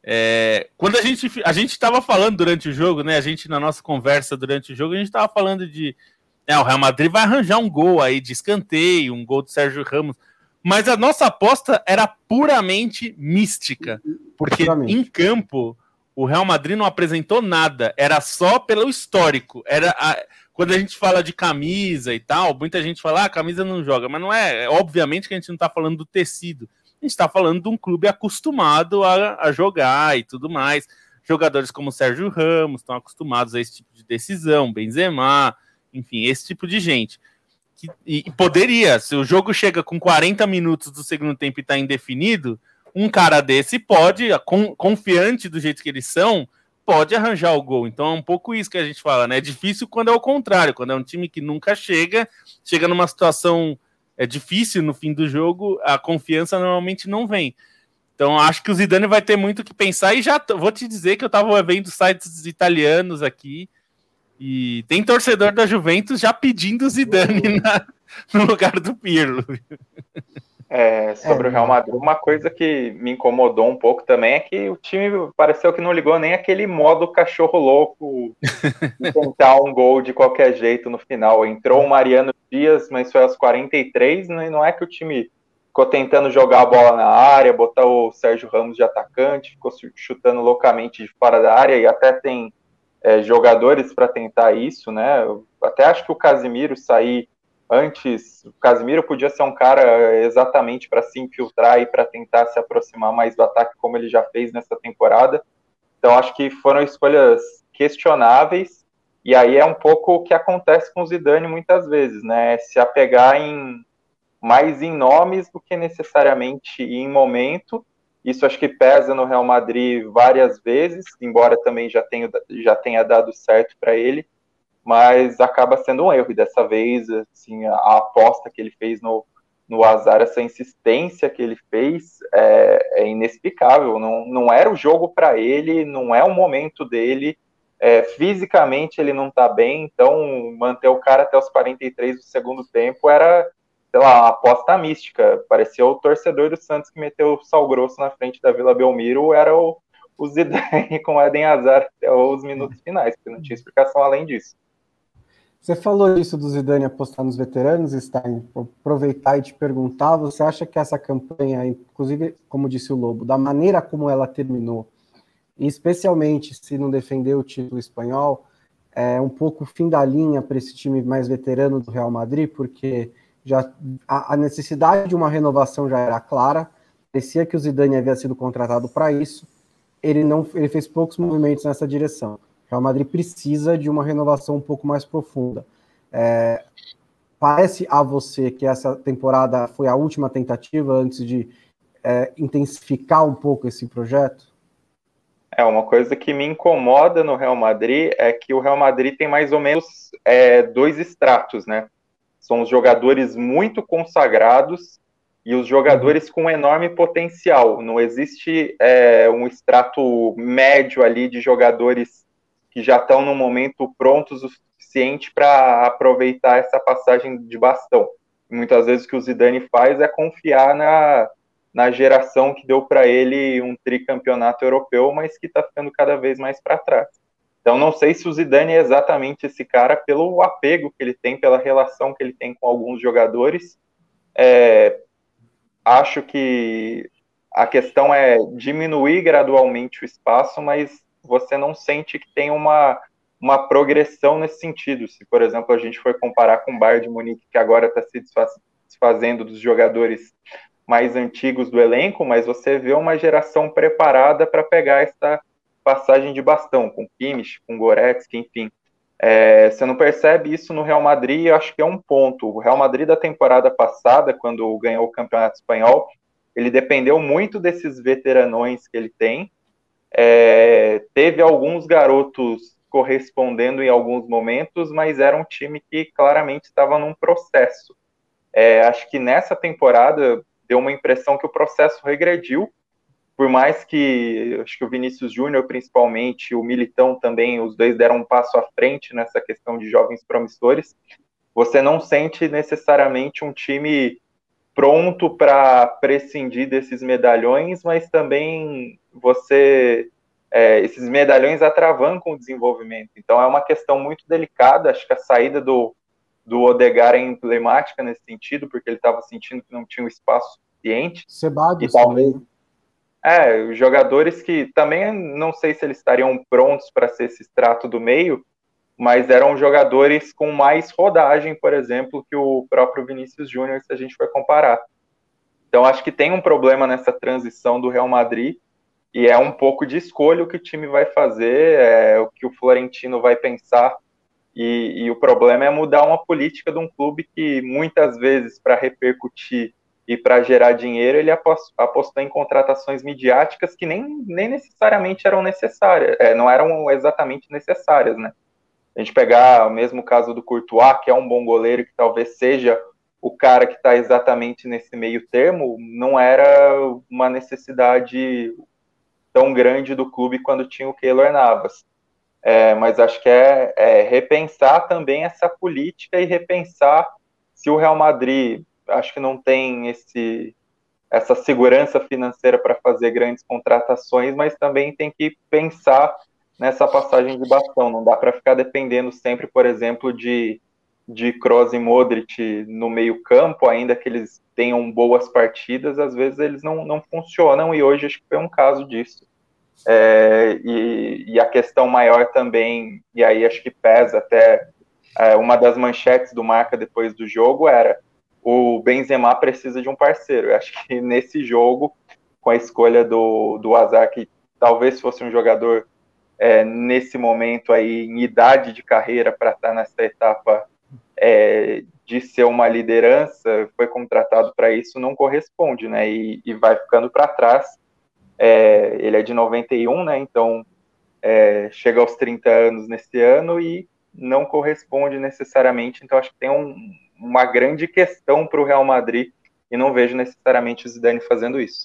é, quando a gente a gente estava falando durante o jogo, né? A gente na nossa conversa durante o jogo, a gente estava falando de é, o Real Madrid vai arranjar um gol aí de escanteio, um gol do Sérgio Ramos. Mas a nossa aposta era puramente mística, porque puramente. Em campo o Real Madrid não apresentou nada, era só pelo histórico, era a, quando a gente fala de camisa e tal, muita gente fala, ah, a camisa não joga, mas não é, é obviamente que a gente não está falando do tecido, a gente está falando de um clube acostumado a, a jogar e tudo mais, jogadores como o Sérgio Ramos estão acostumados a esse tipo de decisão, Benzema, enfim, esse tipo de gente, que, e, e poderia, se o jogo chega com quarenta minutos do segundo tempo e está indefinido, um cara desse pode, confiante do jeito que eles são, pode arranjar o gol. Então é um pouco isso que a gente fala, né? É difícil quando é o contrário, quando é um time que nunca chega, chega numa situação é difícil no fim do jogo, a confiança normalmente não vem. Então acho que o Zidane vai ter muito o que pensar, e já t- vou te dizer que eu estava vendo sites italianos aqui, e tem torcedor da Juventus já pedindo o Zidane uhum. na, no lugar do Pirlo. É, sobre é, o Real Madrid, uma coisa que me incomodou um pouco também é que o time pareceu que não ligou nem aquele modo cachorro louco de tentar um gol de qualquer jeito no final. Entrou o Mariano Dias, mas foi aos quarenta e três, né? Não é que o time ficou tentando jogar a bola na área, botar o Sérgio Ramos de atacante, ficou chutando loucamente de fora da área, e até tem é, jogadores para tentar isso, né? Eu até acho que o Casemiro sair antes, o Casemiro podia ser um cara exatamente para se infiltrar e para tentar se aproximar mais do ataque, como ele já fez nessa temporada. Então, acho que foram escolhas questionáveis, e aí é um pouco o que acontece com o Zidane muitas vezes, né? Se apegar em, mais em nomes do que necessariamente em momento. Isso acho que pesa no Real Madrid várias vezes, embora também já tenha, já tenha dado certo para ele, mas acaba sendo um erro, e dessa vez, assim, a, a aposta que ele fez no, no azar, essa insistência que ele fez é, é inexplicável, não, não era o jogo para ele, não é o momento dele, é, fisicamente ele não está bem, então manter o cara até os quarenta e três do segundo tempo era, sei lá, uma aposta mística, parecia o torcedor do Santos que meteu o sal grosso na frente da Vila Belmiro, era o, o Zidane com o Eden Hazard até os minutos finais, porque não tinha explicação além disso. Você falou isso do Zidane apostar nos veteranos, Stein. Vou aproveitar e te perguntar, você acha que essa campanha, inclusive, como disse o Lobo, da maneira como ela terminou, e especialmente se não defender o título espanhol, é um pouco fim da linha para esse time mais veterano do Real Madrid, porque já a, a necessidade de uma renovação já era clara, parecia que o Zidane havia sido contratado para isso, ele, não, ele fez poucos movimentos nessa direção. O Real Madrid precisa de uma renovação um pouco mais profunda. É, parece a você que essa temporada foi a última tentativa antes de é, intensificar um pouco esse projeto? É, uma coisa que me incomoda no Real Madrid é que o Real Madrid tem mais ou menos é, dois estratos, né? São os jogadores muito consagrados e os jogadores uhum. com enorme potencial. Não existe é, um extrato médio ali de jogadores que já estão no momento prontos o suficiente para aproveitar essa passagem de bastão. Muitas vezes o que o Zidane faz é confiar na, na geração que deu para ele um tricampeonato europeu, mas que está ficando cada vez mais para trás. Então não sei se o Zidane é exatamente esse cara pelo apego que ele tem, pela relação que ele tem com alguns jogadores. É, acho que a questão é diminuir gradualmente o espaço, mas você não sente que tem uma, uma progressão nesse sentido. Se, por exemplo, a gente for comparar com o Bayern de Munique, que agora está se desfazendo dos jogadores mais antigos do elenco, mas você vê uma geração preparada para pegar essa passagem de bastão, com Kimmich, com Goretzka, enfim. É, você não percebe isso no Real Madrid, eu acho que é um ponto. O Real Madrid da temporada passada, quando ganhou o Campeonato Espanhol, ele dependeu muito desses veteranões que ele tem. É, teve alguns garotos correspondendo em alguns momentos, mas era um time que claramente estava num processo. É, acho que nessa temporada deu uma impressão que o processo regrediu, por mais que acho que o Vinícius Júnior, principalmente, o Militão também, os dois deram um passo à frente nessa questão de jovens promissores. Você não sente necessariamente um time pronto para prescindir desses medalhões, mas também você é, esses medalhões atravancam o desenvolvimento. Então é uma questão muito delicada. Acho que a saída do, do Odegaard é emblemática nesse sentido, porque ele estava sentindo que não tinha um espaço suficiente. Ceballos e talvez também. É, os jogadores que também não sei se eles estariam prontos para ser esse extrato do meio, mas eram jogadores com mais rodagem, por exemplo, que o próprio Vinícius Júnior, se a gente for comparar. Então, acho que tem um problema nessa transição do Real Madrid, e é um pouco de escolha o que o time vai fazer, é o que o Florentino vai pensar, e, e o problema é mudar uma política de um clube que, muitas vezes, para repercutir e para gerar dinheiro ele apostou em contratações midiáticas que nem, nem necessariamente eram necessárias, é, não eram exatamente necessárias, né? A gente pegar o mesmo caso do Courtois, que é um bom goleiro, que talvez seja o cara que está exatamente nesse meio termo, não era uma necessidade tão grande do clube quando tinha o Keylor Navas. É, mas acho que é, é repensar também essa política e repensar se o Real Madrid, acho que não tem esse, essa segurança financeira para fazer grandes contratações, mas também tem que pensar nessa passagem de bastão. Não dá para ficar dependendo sempre, por exemplo, de, de Kroos e Modric no meio campo, ainda que eles tenham boas partidas, às vezes eles não, não funcionam, e hoje acho que foi um caso disso. É, e, e a questão maior também, e aí acho que pesa até, é, uma das manchetes do Marca depois do jogo era: o Benzema precisa de um parceiro. Eu acho que nesse jogo, com a escolha do, do Hazard, que talvez fosse um jogador é, nesse momento aí, em idade de carreira, para estar nessa etapa é, de ser uma liderança, foi contratado para isso, não corresponde, né? E, e vai ficando para trás. É, ele é de noventa e um, né? Então é, chega aos trinta anos nesse ano e não corresponde necessariamente. Então acho que tem um, uma grande questão para o Real Madrid e não vejo necessariamente o Zidane fazendo isso.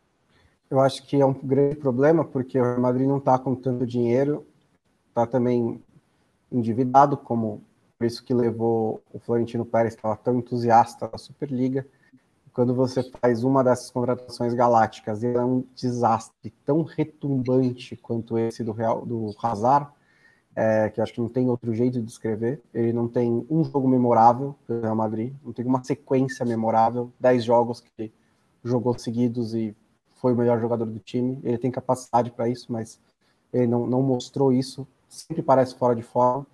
Eu acho que é um grande problema porque o Real Madrid não está com tanto dinheiro, está também endividado, como por isso que levou o Florentino Pérez, que estava tão entusiasta da Superliga. Quando você faz uma dessas contratações galácticas e é um desastre tão retumbante quanto esse do, Real, do Hazard, é, que eu acho que não tem outro jeito de descrever, ele não tem um jogo memorável pelo Real Madrid, não tem uma sequência memorável, dez jogos que ele jogou seguidos e foi o melhor jogador do time, ele tem capacidade para isso, mas ele não, não mostrou isso, sempre parece fora de forma,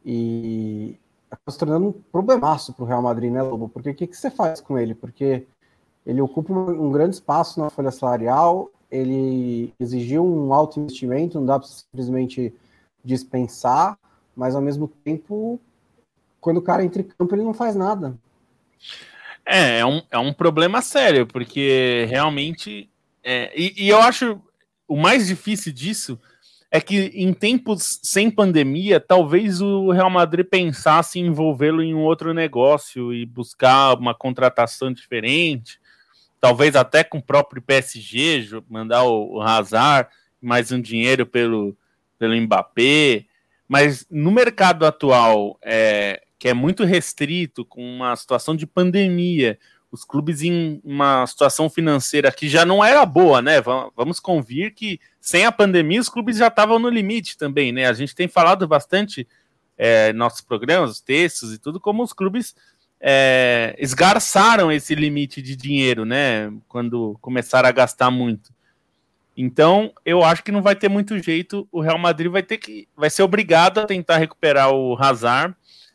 e está se tornando um problemaço para o Real Madrid, né, Lobo? Porque o que, que você faz com ele? Porque ele ocupa um, um grande espaço na folha salarial, ele exigiu um alto investimento, não dá para simplesmente dispensar, mas ao mesmo tempo, quando o cara entra em campo, ele não faz nada. É, é um, é um problema sério, porque realmente... É, e, e eu acho o mais difícil disso é que em tempos sem pandemia, talvez o Real Madrid pensasse em envolvê-lo em um outro negócio e buscar uma contratação diferente, talvez até com o próprio P S G, mandar o, o Hazard, mais um dinheiro pelo, pelo Mbappé, mas no mercado atual, é, que é muito restrito, com uma situação de pandemia, os clubes em uma situação financeira que já não era boa, né? Vamos convir que sem a pandemia os clubes já estavam no limite também, né? A gente tem falado bastante é, nossos programas, os textos e tudo, como os clubes é, esgarçaram esse limite de dinheiro, né? Quando começaram a gastar muito. Então, eu acho que não vai ter muito jeito. O Real Madrid vai ter que, vai ser obrigado a tentar recuperar o Hazard.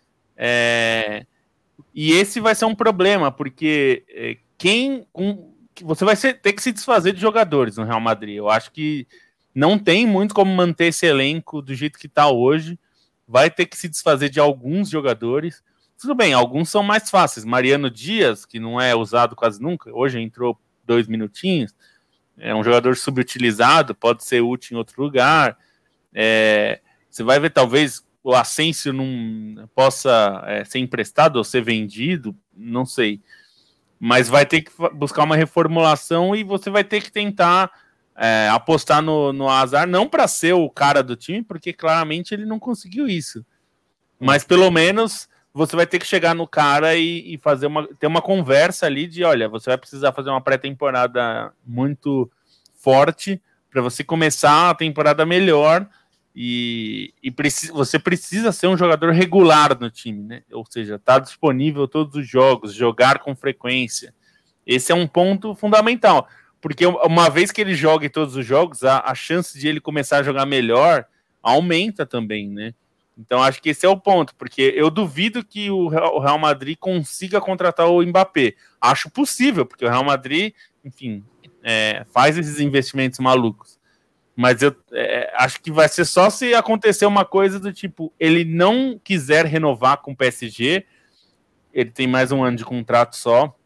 É, E esse vai ser um problema, porque é, quem um, você vai ser, ter que se desfazer de jogadores no Real Madrid. Eu acho que não tem muito como manter esse elenco do jeito que está hoje. Vai ter que se desfazer de alguns jogadores. Tudo bem, alguns são mais fáceis. Mariano Dias, que não é usado quase nunca, hoje entrou dois minutinhos. É um jogador subutilizado, pode ser útil em outro lugar. É, você vai ver, talvez, o Asensio não possa é, ser emprestado ou ser vendido, não sei. Mas vai ter que buscar uma reformulação e você vai ter que tentar é, apostar no, no Hazard, não para ser o cara do time, porque claramente ele não conseguiu isso. Mas pelo menos você vai ter que chegar no cara e, e fazer uma, ter uma conversa ali de, olha, você vai precisar fazer uma pré-temporada muito forte para você começar a temporada melhor. E, e preci- você precisa ser um jogador regular no time, né? Ou seja, estar tá disponível todos os jogos, jogar com frequência. Esse é um ponto fundamental, porque uma vez que ele jogue todos os jogos, a, a chance de ele começar a jogar melhor aumenta também, né? Então acho que esse é o ponto, porque eu duvido que o Real Madrid consiga contratar o Mbappé. Acho possível, porque o Real Madrid, enfim, é, faz esses investimentos malucos. Mas eu é, acho que vai ser só se acontecer uma coisa do tipo, ele não quiser renovar com o P S G, ele tem mais um ano de contrato só,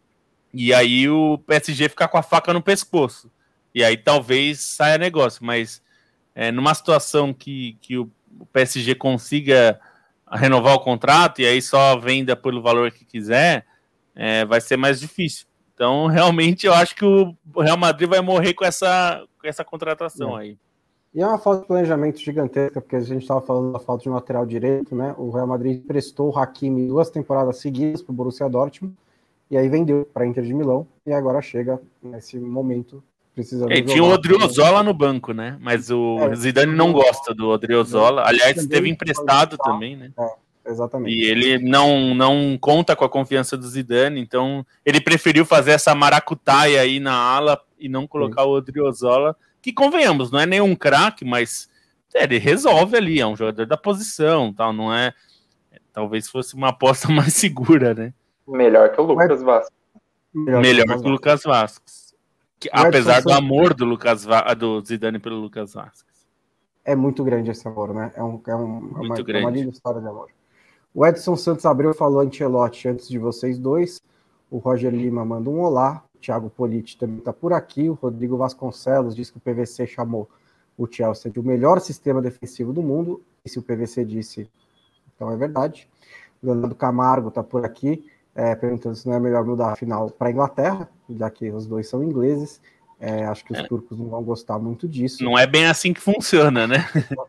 E aí o P S G fica com a faca no pescoço. E aí talvez saia negócio, mas é, numa situação que, que o P S G consiga renovar o contrato e aí só venda pelo valor que quiser, é, vai ser mais difícil. Então, realmente, eu acho que o Real Madrid vai morrer com essa, com essa contratação é. aí. E é uma falta de planejamento gigantesca, porque a gente estava falando da falta de um lateral direito, né? O Real Madrid prestou o Hakimi duas temporadas seguidas para o Borussia Dortmund, e aí vendeu para a Inter de Milão, e agora chega nesse momento precisando E tinha o Odriozola no banco, né? Mas o é, Zidane não gosta do Odriozola. Aliás, esteve emprestado também, né? É, exatamente. E ele não, não conta com a confiança do Zidane, então ele preferiu fazer essa maracutaia aí na ala e não colocar Sim. o Odriozola, que convenhamos, não é nenhum craque, mas é, ele resolve ali, é um jogador da posição, tal, não é... Talvez fosse uma aposta mais segura, né? Melhor que o Lucas Vasquez. Melhor, Melhor que o Lucas Vasquez. Que, apesar do amor do, Lucas Va- do Zidane pelo Lucas Vasquez. É muito grande esse amor, né? É, um, é, um, muito uma, grande. uma linda história de amor. O Edson Santos Abreu falou Ancelotti antes de vocês dois. O Roger Lima manda um olá. O Thiago Politi também está por aqui. O Rodrigo Vasconcelos diz que o P V C chamou o Chelsea de o melhor sistema defensivo do mundo. E se o P V C disse, então é verdade. O Leonardo Camargo está por aqui, é, perguntando se não é melhor mudar a final para a Inglaterra, já que os dois são ingleses. É, acho que os é. turcos não vão gostar muito disso. Não é bem assim que funciona, né?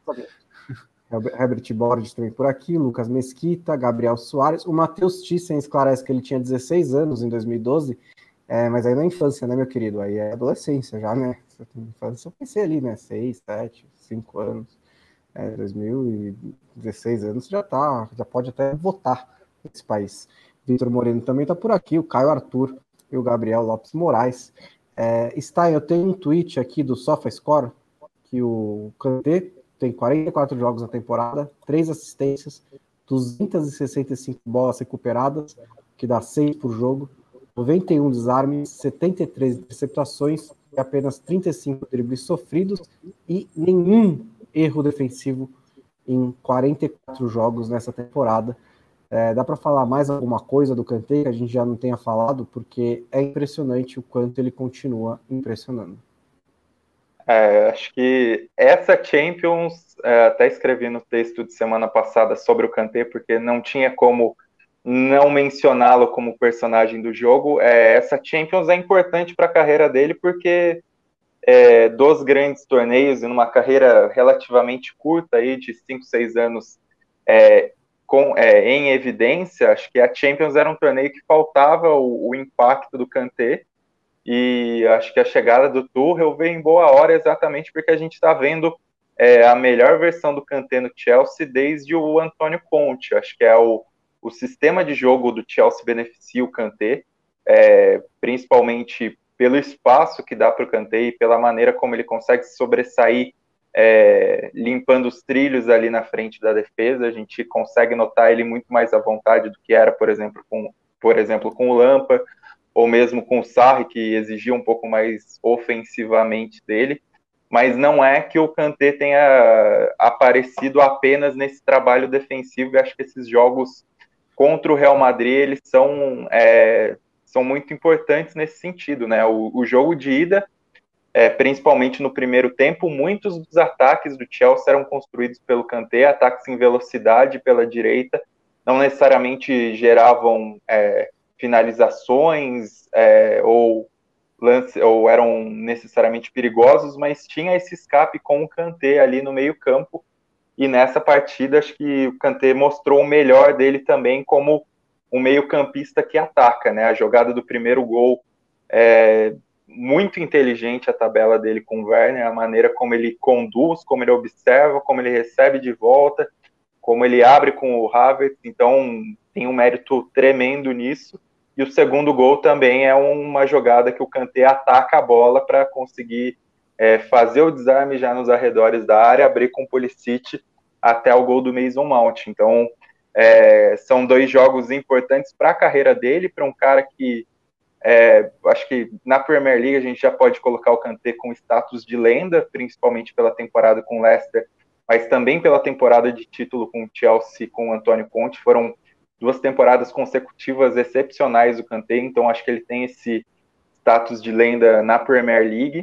Herbert Borges também por aqui, Lucas Mesquita, Gabriel Soares, o Matheus Thyssen esclarece que ele tinha dezesseis anos em dois mil e doze, é, mas aí não é infância, né, meu querido? Aí é adolescência já, né? Infância eu pensei ali, né? seis, sete, cinco anos. É, dois mil e dezesseis anos já tá, já pode até votar nesse país. Vitor Moreno também tá por aqui, o Caio Arthur e o Gabriel Lopes Moraes. É, Stein, eu tenho um tweet aqui do SofaScore que o Kanté tem quarenta e quatro jogos na temporada, três assistências, duzentas e sessenta e cinco bolas recuperadas, que dá seis por jogo, noventa e um desarmes, setenta e três interceptações e apenas trinta e cinco dribles sofridos e nenhum erro defensivo em quarenta e quatro jogos nessa temporada. É, dá para falar mais alguma coisa do Kanté que a gente já não tenha falado, porque é impressionante o quanto ele continua impressionando. É, acho que essa Champions, é, até escrevi no texto de semana passada sobre o Kanté, porque não tinha como não mencioná-lo como personagem do jogo. É, essa Champions é importante para a carreira dele, porque é, dos grandes torneios, e numa carreira relativamente curta, aí, de cinco, seis anos, é, com, é, em evidência, acho que a Champions era um torneio que faltava o, o impacto do Kanté, e acho que a chegada do Tuchel veio em boa hora exatamente porque a gente está vendo é, a melhor versão do Kanté no Chelsea desde o Antônio Conte. Acho que é o, o sistema de jogo do Chelsea beneficia o Kanté, é, principalmente pelo espaço que dá para o Kanté e pela maneira como ele consegue se sobressair é, limpando os trilhos ali na frente da defesa. A gente consegue notar ele muito mais à vontade do que era, por exemplo, com, por exemplo, com o Lampard, ou mesmo com o Sarri, que exigia um pouco mais ofensivamente dele, mas não é que o Kanté tenha aparecido apenas nesse trabalho defensivo, e acho que esses jogos contra o Real Madrid, eles são, é, são muito importantes nesse sentido, né? O, o jogo de ida, é, principalmente no primeiro tempo, muitos dos ataques do Chelsea eram construídos pelo Kanté, ataques em velocidade pela direita, não necessariamente geravam é, finalizações é, ou, lance, ou eram necessariamente perigosos, mas tinha esse escape com o Kanté ali no meio campo, e nessa partida acho que o Kanté mostrou o melhor dele também como um meio campista que ataca, né? A jogada do primeiro gol é muito inteligente, a tabela dele com o Werner, a maneira como ele conduz, como ele observa, como ele recebe de volta, como ele abre com o Havertz, então tem um mérito tremendo nisso. E o segundo gol também é uma jogada que o Kanté ataca a bola para conseguir é, fazer o desarme já nos arredores da área, abrir com o Pulisic até o gol do Mason Mount. Então, é, são dois jogos importantes para a carreira dele, para um cara que, é, acho que na Premier League a gente já pode colocar o Kanté com status de lenda, principalmente pela temporada com o Leicester, mas também pela temporada de título com o Chelsea, com o Antônio Conte. Foram duas temporadas consecutivas excepcionais do Kanté, então acho que ele tem esse status de lenda na Premier League.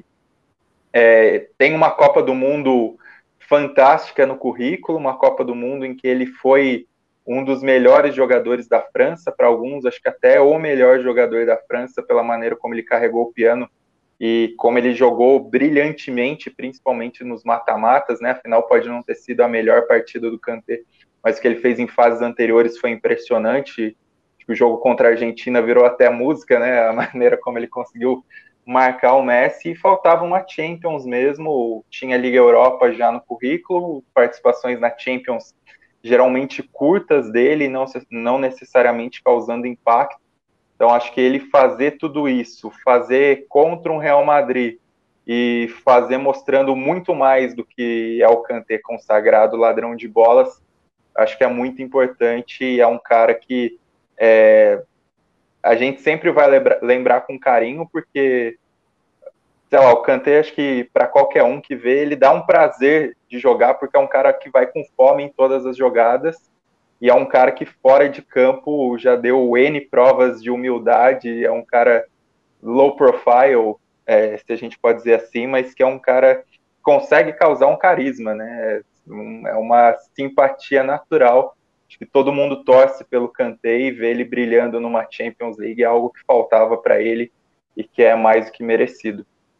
É, tem uma Copa do Mundo fantástica no currículo, uma Copa do Mundo em que ele foi um dos melhores jogadores da França, para alguns, acho que até o melhor jogador da França, pela maneira como ele carregou o piano e como ele jogou brilhantemente, principalmente nos mata-matas, né? Afinal, pode não ter sido a melhor partida do Kanté, mas o que ele fez em fases anteriores foi impressionante. O jogo contra a Argentina virou até música, né? A maneira como ele conseguiu marcar o Messi, e faltava uma Champions mesmo, tinha a Liga Europa já no currículo, participações na Champions geralmente curtas dele, não, não necessariamente causando impacto. Então acho que ele fazer tudo isso, fazer contra um Real Madrid e fazer mostrando muito mais do que é o Kanté consagrado ladrão de bolas, acho que é muito importante, e é um cara que é, a gente sempre vai lembra, lembrar com carinho, porque, sei lá, o Kanté, acho que para qualquer um que vê, ele dá um prazer de jogar, porque é um cara que vai com fome em todas as jogadas, e é um cara que fora de campo já deu N provas de humildade, é um cara low profile, é, se a gente pode dizer assim, mas que é um cara que consegue causar um carisma, né? É uma simpatia natural. Acho que todo mundo torce pelo Kanté, e ver ele brilhando numa Champions League é algo que faltava para ele e que é mais do que merecido.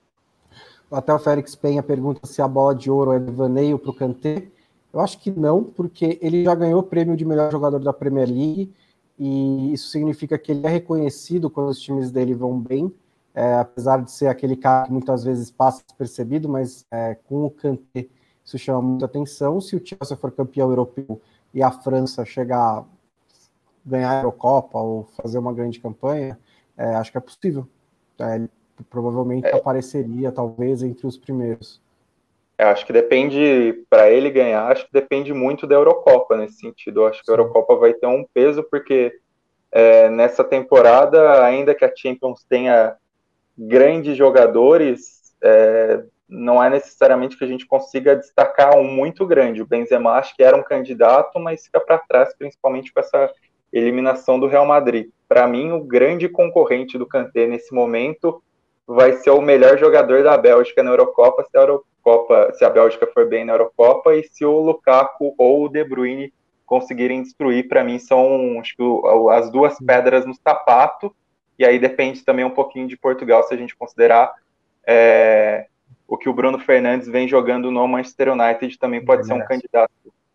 Até o Félix Penha pergunta se a bola de ouro é devaneio para o Kanté. Eu acho que não, porque ele já ganhou o prêmio de melhor jogador da Premier League, e isso significa que ele é reconhecido quando os times dele vão bem, é, apesar de ser aquele cara que muitas vezes passa despercebido, mas é, com o Kanté isso chama muita atenção. Se o Chelsea for campeão europeu e a França chegar a ganhar a Eurocopa ou fazer uma grande campanha, é, acho que é possível. É, ele provavelmente é. apareceria, talvez, entre os primeiros. Eu acho que depende, para ele ganhar, acho que depende muito da Eurocopa nesse sentido. Eu acho que a Eurocopa vai ter um peso, porque é, nessa temporada, ainda que a Champions tenha grandes jogadores, é, não é necessariamente que a gente consiga destacar um muito grande. O Benzema acho que era um candidato, mas fica para trás, principalmente com essa eliminação do Real Madrid. Para mim, o grande concorrente do Kanté nesse momento vai ser o melhor jogador da Bélgica na Eurocopa, se a, Eurocopa, se a Bélgica for bem na Eurocopa, e se o Lukaku ou o De Bruyne conseguirem destruir. Para mim, são acho que, as duas pedras no sapato, e aí depende também um pouquinho de Portugal, se a gente considerar é, o que o Bruno Fernandes vem jogando no Manchester United, também pode é ser um candidato.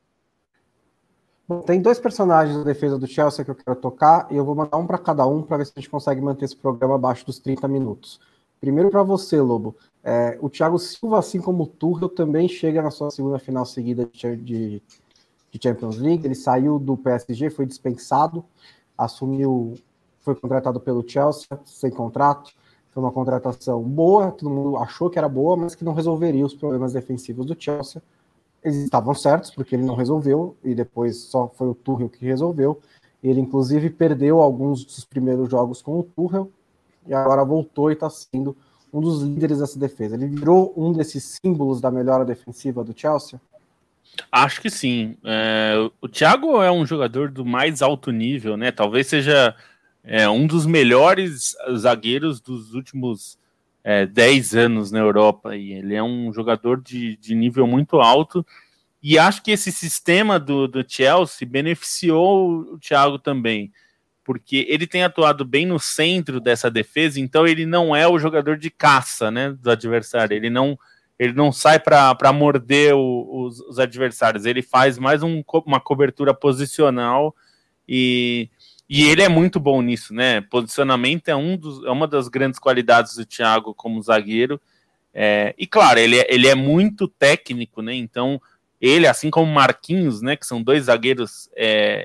Bom, tem dois personagens da defesa do Chelsea que eu quero tocar, e eu vou mandar um para cada um para ver se a gente consegue manter esse programa abaixo dos trinta minutos. Primeiro para você, Lobo. É, o Thiago Silva, assim como o Tuchel, também chega na sua segunda final seguida de, de, de Champions League. Ele saiu do P S G, foi dispensado, assumiu, foi contratado pelo Chelsea, sem contrato. Foi uma contratação boa, todo mundo achou que era boa, mas que não resolveria os problemas defensivos do Chelsea. Eles estavam certos, porque ele não resolveu, e depois só foi o Tuchel que resolveu. Ele, inclusive, perdeu alguns dos primeiros jogos com o Tuchel, e agora voltou e está sendo um dos líderes dessa defesa. Ele virou um desses símbolos da melhora defensiva do Chelsea? Acho que sim. É, o Thiago é um jogador do mais alto nível, né? Talvez seja é, um dos melhores zagueiros dos últimos é, dez anos na Europa. E ele é um jogador de, de nível muito alto. E acho que esse sistema do, do Chelsea beneficiou o Thiago também, porque ele tem atuado bem no centro dessa defesa, então ele não é o jogador de caça, né, do adversário. Ele não, ele não sai para morder o, os, os adversários, ele faz mais um, uma cobertura posicional, e, e ele é muito bom nisso, né? Posicionamento é, um dos, é uma das grandes qualidades do Thiago como zagueiro, é, e claro, ele é, ele é muito técnico, né? Então ele, assim como Marquinhos, né, que são dois zagueiros é,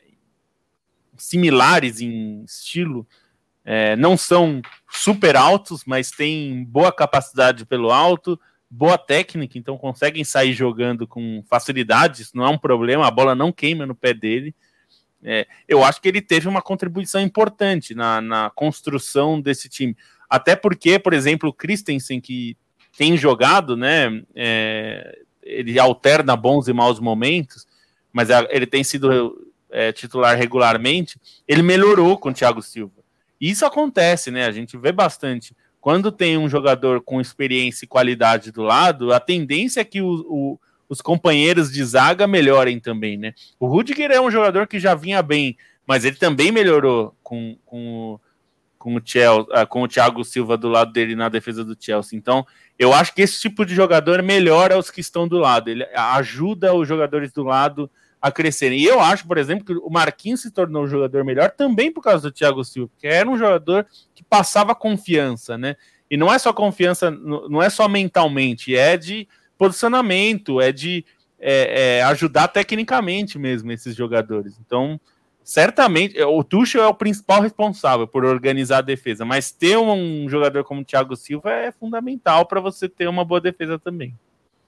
similares em estilo, é, não são super altos, mas têm boa capacidade pelo alto, boa técnica, então conseguem sair jogando com facilidade, isso não é um problema, a bola não queima no pé dele. É, eu acho que ele teve uma contribuição importante na, na construção desse time, até porque, por exemplo, o Christensen, que tem jogado, né, é, ele alterna bons e maus momentos, mas ele tem sido é, titular regularmente, ele melhorou com o Thiago Silva. Isso acontece, né? A gente vê bastante. Quando tem um jogador com experiência e qualidade do lado, a tendência é que o, o, os companheiros de zaga melhorem também, né? O Rudiger é um jogador que já vinha bem, mas ele também melhorou com, com, com, o, Chelsea, com o Thiago Silva do lado dele na defesa do Chelsea. Então, eu acho que esse tipo de jogador melhora os que estão do lado. Ele ajuda os jogadores do lado a crescerem. E eu acho, por exemplo, que o Marquinhos se tornou um jogador melhor também por causa do Thiago Silva, porque era um jogador que passava confiança, né? E não é só confiança, não é só mentalmente, é de posicionamento, é de é, é, ajudar tecnicamente mesmo esses jogadores. Então, certamente, o Tuchel é o principal responsável por organizar a defesa, mas ter um jogador como o Thiago Silva é fundamental para você ter uma boa defesa também.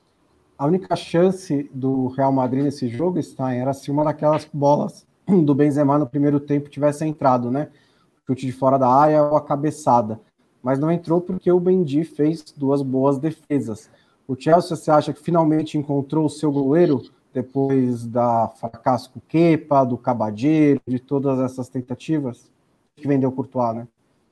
A única chance do Real Madrid nesse jogo, Stein, era se uma daquelas bolas do Benzema no primeiro tempo tivesse entrado, né? Chute de fora da área ou a cabeçada. Mas não entrou porque o Mendy fez duas boas defesas. O Chelsea, você acha que finalmente encontrou o seu goleiro depois da fracasso com o Kepa, do Cabadeiro, de todas essas tentativas? Que vendeu o Courtois, né?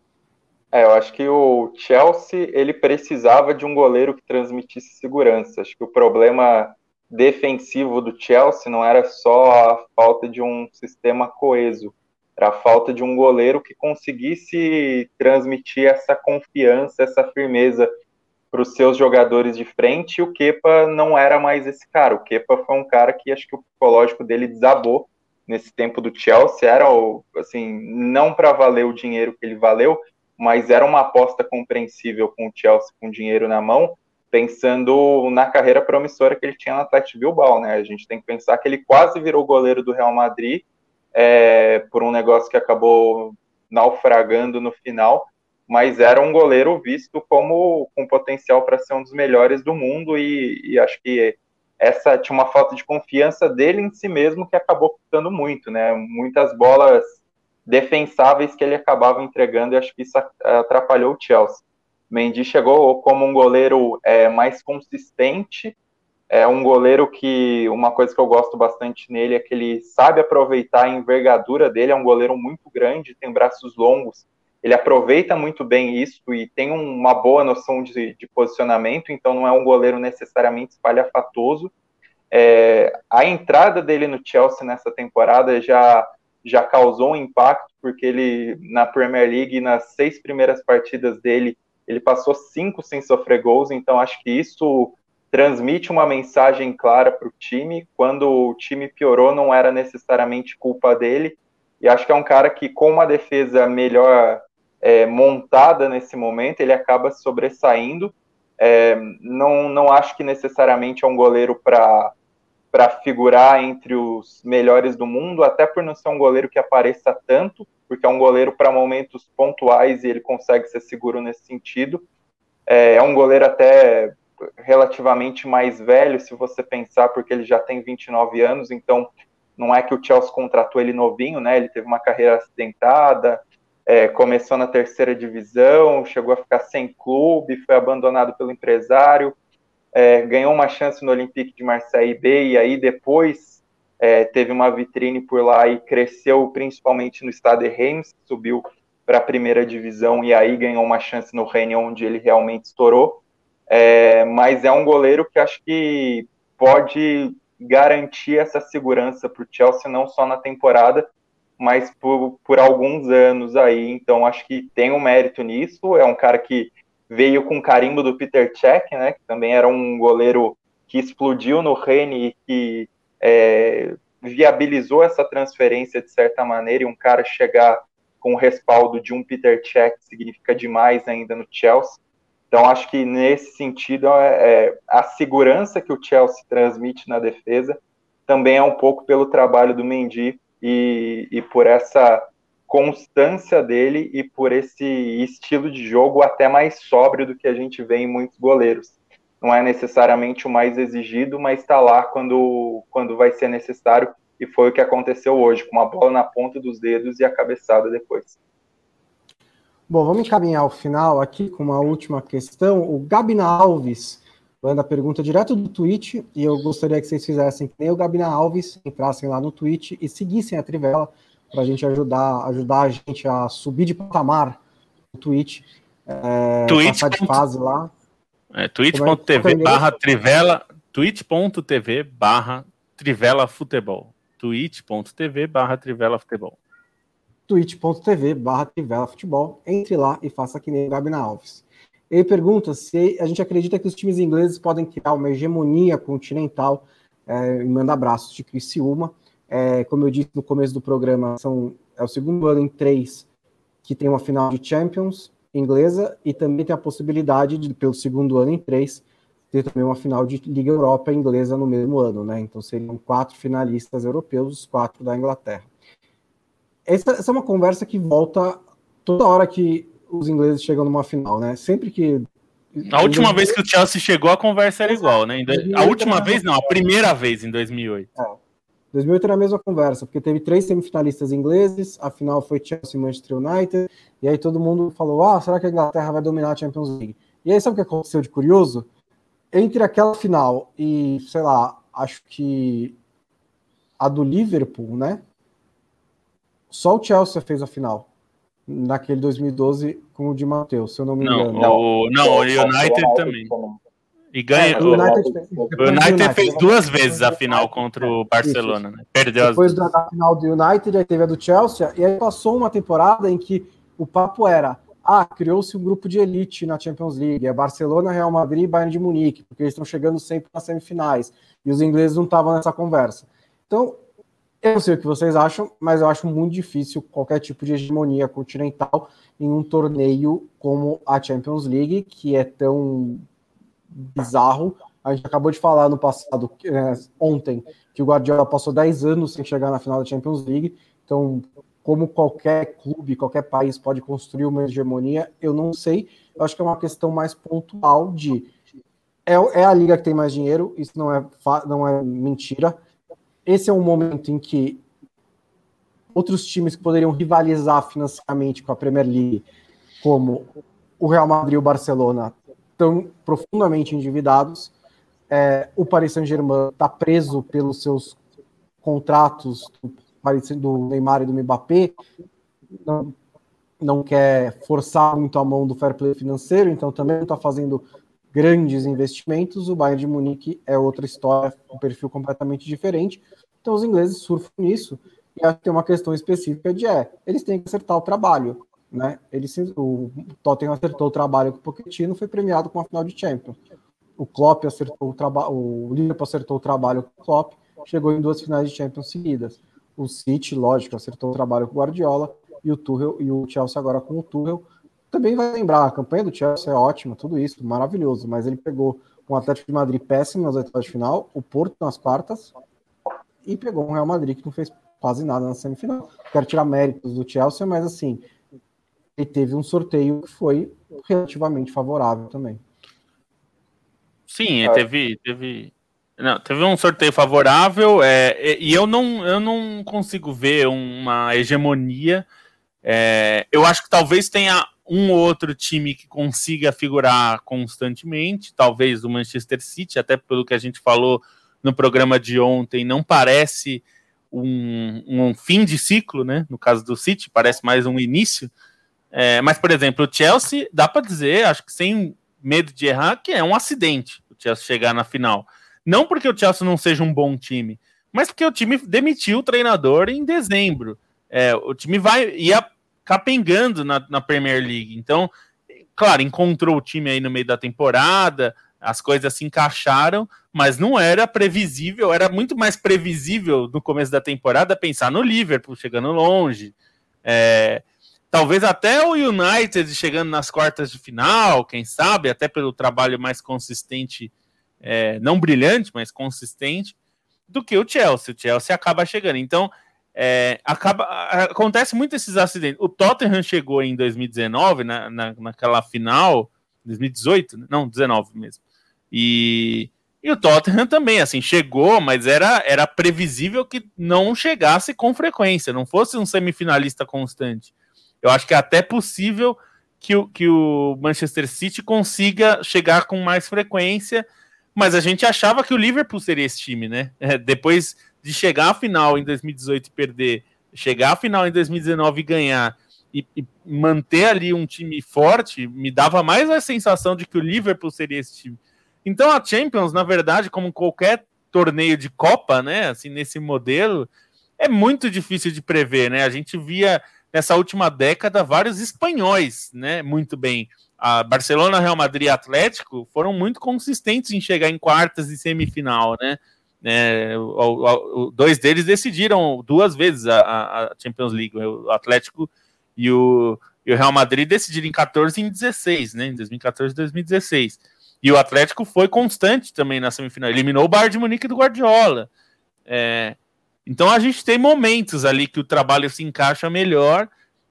É, eu acho que o Chelsea, ele precisava de um goleiro que transmitisse segurança. Acho que o problema defensivo do Chelsea não era só a falta de um sistema coeso, era a falta de um goleiro que conseguisse transmitir essa confiança, essa firmeza para os seus jogadores de frente, e o Kepa não era mais esse cara. O Kepa foi um cara que acho que o psicológico dele desabou nesse tempo do Chelsea, era, assim, não para valer o dinheiro que ele valeu, mas era uma aposta compreensível com o Chelsea com dinheiro na mão, pensando na carreira promissora que ele tinha no Athletic Bilbao, né? A gente tem que pensar que ele quase virou goleiro do Real Madrid é, por um negócio que acabou naufragando no final, mas era um goleiro visto como com potencial para ser um dos melhores do mundo, e, e acho que essa tinha uma falta de confiança dele em si mesmo que acabou custando muito, né? Muitas bolas defensáveis que ele acabava entregando, e acho que isso atrapalhou o Chelsea. Mendy chegou como um goleiro é, mais consistente, é um goleiro que, uma coisa que eu gosto bastante nele é que ele sabe aproveitar a envergadura dele, é um goleiro muito grande, tem braços longos, ele aproveita muito bem isso e tem uma boa noção de, de posicionamento, então não é um goleiro necessariamente espalhafatoso. É, a entrada dele no Chelsea nessa temporada já já causou um impacto, porque ele, na Premier League, nas seis primeiras partidas dele, ele passou cinco sem sofrer gols, então acho que isso transmite uma mensagem clara para o time. Quando o time piorou, não era necessariamente culpa dele, e acho que é um cara que, com uma defesa melhor é, montada nesse momento, ele acaba sobressaindo. É, não, não acho que necessariamente é um goleiro para para figurar entre os melhores do mundo, até por não ser um goleiro que apareça tanto, porque é um goleiro para momentos pontuais e ele consegue ser seguro nesse sentido. É, é um goleiro até relativamente mais velho, se você pensar, porque ele já tem vinte e nove anos, então não é que o Chelsea contratou ele novinho, né? Ele teve uma carreira acidentada, é, começou na terceira divisão, chegou a ficar sem clube, foi abandonado pelo empresário, É, ganhou uma chance no Olympique de Marseille B, e aí depois é, teve uma vitrine por lá e cresceu principalmente no Stade Reims, subiu para a primeira divisão e aí ganhou uma chance no Rennes, onde ele realmente estourou. É, mas é um goleiro que acho que pode garantir essa segurança para o Chelsea, não só na temporada, mas por, por alguns anos aí. Então acho que tem um mérito nisso. É um cara que veio com o carimbo do Peter Cech, né, que também era um goleiro que explodiu no Rennes e que é, viabilizou essa transferência de certa maneira, e um cara chegar com o respaldo de um Peter Cech significa demais ainda no Chelsea. Então acho que nesse sentido é, é, a segurança que o Chelsea transmite na defesa também é um pouco pelo trabalho do Mendy e, e por essa constância dele e por esse estilo de jogo até mais sóbrio do que a gente vê em muitos goleiros. Não é necessariamente o mais exigido, mas está lá quando, quando vai ser necessário, e foi o que aconteceu hoje, com uma bola na ponta dos dedos e a cabeçada depois. Bom, vamos encaminhar o final aqui com uma última questão. O Gabina Alves manda a pergunta direto do Twitch, e eu gostaria que vocês fizessem que nem o Gabina Alves, entrassem lá no Twitch e seguissem a Trivela, para a gente ajudar, ajudar a gente a subir de patamar no Twitch, é, Twitch. passar de fase lá. É, twitch.tv barra Trivela, twitch.tv barra Trivela Futebol. twitch.tv barra Trivela Futebol. twitch.tv barra Trivela Futebol. Entre lá e faça que nem o Gabina Alves. Ele pergunta se a gente acredita que os times ingleses podem criar uma hegemonia continental, é, e manda abraços de Criciúma. É, como eu disse no começo do programa, são, é o segundo ano em três que tem uma final de Champions inglesa, e também tem a possibilidade de, pelo segundo ano em três, ter também uma final de Liga Europa inglesa no mesmo ano, né? Então seriam quatro finalistas europeus, os quatro da Inglaterra. Essa, essa é uma conversa que volta toda hora que os ingleses chegam numa final, né? Sempre que... A última vez que o Chelsea chegou, a conversa era igual, né? A última vez, não, a primeira vez, em dois mil e oito. É. dois mil e oito era a mesma conversa, porque teve três semifinalistas ingleses, a final foi Chelsea e Manchester United, e aí todo mundo falou, ah, será que a Inglaterra vai dominar a Champions League? E aí sabe o que aconteceu de curioso? Entre aquela final e, sei lá, acho que a do Liverpool, né? Só o Chelsea fez a final. Naquele dois mil e doze com o Di Matteo, se eu não me engano. Não, o, não, o United também. E ganha, É, o, o United, fez, o United fez duas vezes a final contra o Barcelona, né? Perdeu depois as duas. da final do United, aí teve a do Chelsea, e aí passou uma temporada em que o papo era, ah, criou-se um grupo de elite na Champions League, é Barcelona, Real Madrid e Bayern de Munique, porque eles estão chegando sempre nas semifinais, e os ingleses não estavam nessa conversa. Então, eu não sei o que vocês acham, mas eu acho muito difícil qualquer tipo de hegemonia continental em um torneio como a Champions League, que é tão bizarro. A gente acabou de falar no passado, é, ontem, que o Guardiola passou dez anos sem chegar na final da Champions League. Então, como qualquer clube, qualquer país pode construir uma hegemonia, eu não sei. Eu acho que é uma questão mais pontual de... É, é a liga que tem mais dinheiro, isso não é, não é mentira. Esse é um momento em que outros times que poderiam rivalizar financeiramente com a Premier League, como o Real Madrid e o Barcelona, estão profundamente endividados. É, o Paris Saint-Germain está preso pelos seus contratos do, do Neymar e do Mbappé, não, não quer forçar muito a mão do fair play financeiro, então também não está fazendo grandes investimentos. O Bayern de Munique é outra história, um perfil completamente diferente. Então os ingleses surfam nisso, e acho que tem uma questão específica de é, eles têm que acertar o trabalho, né? Eles, o Tottenham acertou o trabalho com o Pochettino, foi premiado com a final de Champions. O Klopp acertou o trabalho, o Liverpool acertou o trabalho com o Klopp, chegou em duas finais de Champions seguidas. O City, lógico, acertou o trabalho com o Guardiola, e o Tuchel, e o Chelsea agora com o Tuchel. Também vai lembrar, a campanha do Chelsea é ótima, tudo isso, maravilhoso, mas ele pegou um Atlético de Madrid péssimo nas oitavas de final, o Porto nas quartas, e pegou um Real Madrid que não fez quase nada na semifinal. Quero tirar méritos do Chelsea, mas assim, ele teve um sorteio que foi relativamente favorável também. Sim, teve, teve, não, teve um sorteio favorável, é, e eu não, eu não consigo ver uma hegemonia. É, eu acho que talvez tenha um ou outro time que consiga figurar constantemente, talvez o Manchester City, até pelo que a gente falou no programa de ontem, não parece um, um fim de ciclo, né? No caso do City, parece mais um início. É, mas, por exemplo, o Chelsea, dá para dizer, acho que sem medo de errar, que é um acidente o Chelsea chegar na final. Não porque o Chelsea não seja um bom time, mas porque o time demitiu o treinador em dezembro. É, o time vai ia capengando na, na Premier League. Então, claro, encontrou o time aí no meio da temporada, as coisas se encaixaram, mas não era previsível, era muito mais previsível no começo da temporada pensar no Liverpool chegando longe, é, talvez até o United chegando nas quartas de final, quem sabe, até pelo trabalho mais consistente, é, não brilhante, mas consistente, do que o Chelsea. O Chelsea acaba chegando. Então, é, acaba, acontece muito esses acidentes. O Tottenham chegou em dois mil e dezenove, na, na, naquela final, dois mil e dezoito, não, dezenove mesmo. E, e o Tottenham também, assim, chegou, mas era, era previsível que não chegasse com frequência, não fosse um semifinalista constante. Eu acho que é até possível que o, que o Manchester City consiga chegar com mais frequência, mas a gente achava que o Liverpool seria esse time, né? É, depois de chegar à final em dois mil e dezoito e perder, chegar à final em dois mil e dezenove e ganhar, e, e manter ali um time forte, me dava mais a sensação de que o Liverpool seria esse time. Então a Champions, na verdade, como qualquer torneio de Copa, né, assim, nesse modelo, é muito difícil de prever, né? A gente via nessa última década vários espanhóis, né, muito bem. A Barcelona, Real Madrid e Atlético foram muito consistentes em chegar em quartas e semifinal, né? É, o, o, o, dois deles decidiram duas vezes a, a Champions League, o Atlético e o, e o Real Madrid decidiram em quatorze e em dezesseis, né? Em dois mil e quatorze e dois mil e dezesseis. E o Atlético foi constante também na semifinal, eliminou o Bayern de Munique do Guardiola. É, então a gente tem momentos ali que o trabalho se encaixa melhor.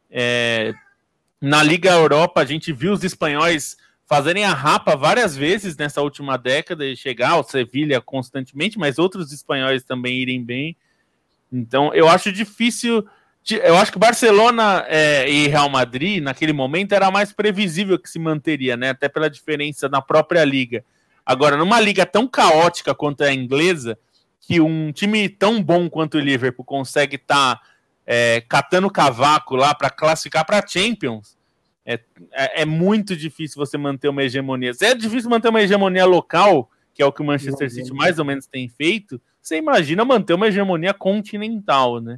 É, na Liga Europa a gente viu os espanhóis fazerem a rapa várias vezes nessa última década e chegar ao Sevilha constantemente, mas outros espanhóis também irem bem. Então eu acho difícil. Eu acho que Barcelona é, e Real Madrid, naquele momento, era mais previsível que se manteria, né? Até pela diferença na própria liga. Agora, numa liga tão caótica quanto a inglesa, que um time tão bom quanto o Liverpool consegue estar tá, é, catando cavaco lá para classificar para a Champions, é, é, é muito difícil você manter uma hegemonia. Se é difícil manter uma hegemonia local, que é o que o Manchester City mais ou menos tem feito, você imagina manter uma hegemonia continental, né?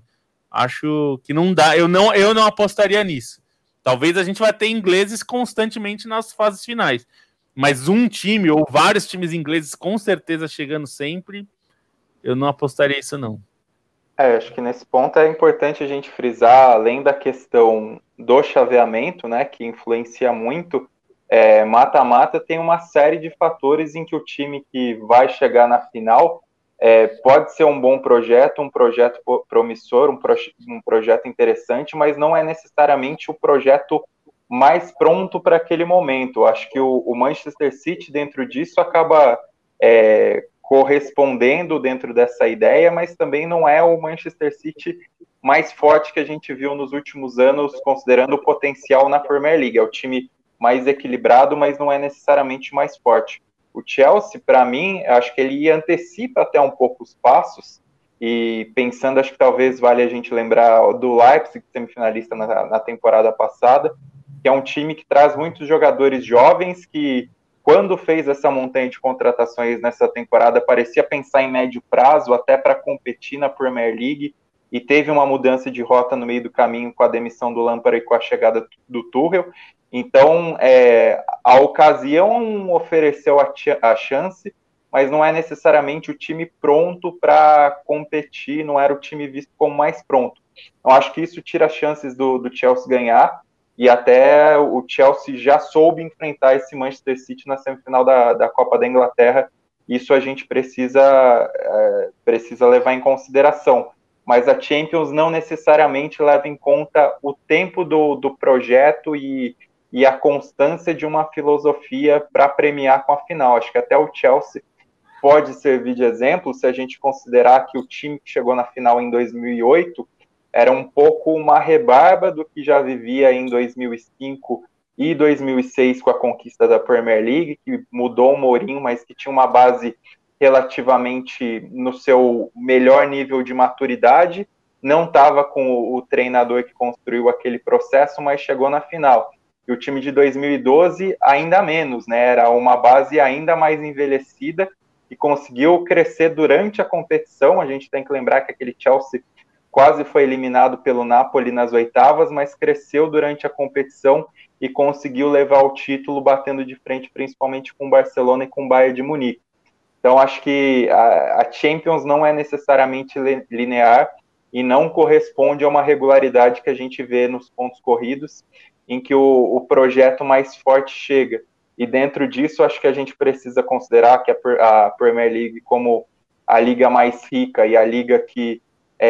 Acho que não dá, eu não, eu não apostaria nisso. Talvez a gente vai ter ingleses constantemente nas fases finais, mas um time ou vários times ingleses com certeza chegando sempre, eu não apostaria isso não. É, acho que nesse ponto é importante a gente frisar, além da questão do chaveamento, né, que influencia muito, é, mata-mata tem uma série de fatores em que o time que vai chegar na final É, pode ser um bom projeto, um projeto promissor, um, proje- um projeto interessante, mas não é necessariamente o projeto mais pronto para aquele momento. Acho que o, o Manchester City, dentro disso, acaba é, correspondendo dentro dessa ideia, mas também não é o Manchester City mais forte que a gente viu nos últimos anos, considerando o potencial na Premier League. É o time mais equilibrado, mas não é necessariamente mais forte. O Chelsea, para mim, acho que ele antecipa até um pouco os passos, e pensando, acho que talvez vale a gente lembrar do Leipzig, semifinalista na, na temporada passada, que é um time que traz muitos jogadores jovens, que quando fez essa montanha de contratações nessa temporada, parecia pensar em médio prazo, até para competir na Premier League, e teve uma mudança de rota no meio do caminho com a demissão do Lampard e com a chegada do Tuchel. Então, é, a ocasião ofereceu a, a chance, mas não é necessariamente o time pronto para competir, não era o time visto como mais pronto. Eu acho que isso tira as chances do, do Chelsea ganhar, e até o Chelsea já soube enfrentar esse Manchester City na semifinal da, da Copa da Inglaterra. Isso a gente precisa, é, precisa levar em consideração. Mas a Champions não necessariamente leva em conta o tempo do, do projeto e e a constância de uma filosofia para premiar com a final. Acho que até o Chelsea pode servir de exemplo se a gente considerar que o time que chegou na final em dois mil e oito era um pouco uma rebarba do que já vivia em dois mil e cinco e dois mil e seis com a conquista da Premier League, que mudou o Mourinho, mas que tinha uma base relativamente no seu melhor nível de maturidade, não estava com o, o treinador que construiu aquele processo, mas chegou na final. E o time de dois mil e doze ainda menos, né? Era uma base ainda mais envelhecida e conseguiu crescer durante a competição. A gente tem que lembrar que aquele Chelsea quase foi eliminado pelo Napoli nas oitavas, mas cresceu durante a competição e conseguiu levar o título batendo de frente principalmente com o Barcelona e com o Bayern de Munique. Então acho que a, a Champions não é necessariamente linear e não corresponde a uma regularidade que a gente vê nos pontos corridos, em que o, o projeto mais forte chega. E dentro disso, acho que a gente precisa considerar que a, a Premier League como a liga mais rica e a liga que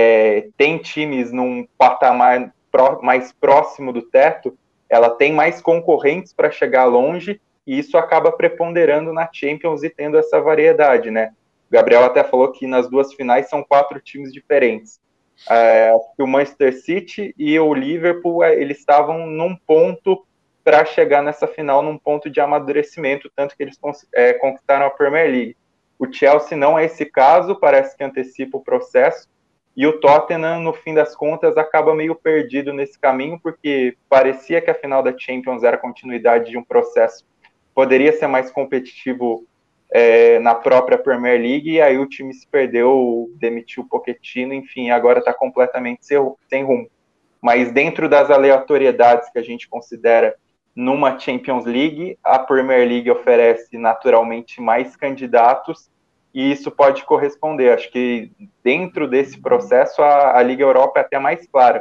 é, tem times num patamar pró, mais próximo do teto, ela tem mais concorrentes para chegar longe, e isso acaba preponderando na Champions e tendo essa variedade, né? O Gabriel até falou que nas duas finais são quatro times diferentes. É, o Manchester City e o Liverpool, eles estavam num ponto para chegar nessa final, num ponto de amadurecimento, tanto que eles é, conquistaram a Premier League. O Chelsea não é esse caso, parece que antecipa o processo, e o Tottenham, no fim das contas, acaba meio perdido nesse caminho, porque parecia que a final da Champions era a continuidade de um processo, poderia ser mais competitivo é, na própria Premier League, e aí o time se perdeu, demitiu o Pochettino, enfim, agora está completamente sem rumo. Mas dentro das aleatoriedades que a gente considera numa Champions League, a Premier League oferece naturalmente mais candidatos, e isso pode corresponder. Acho que dentro desse processo a, a Liga Europa é até mais clara,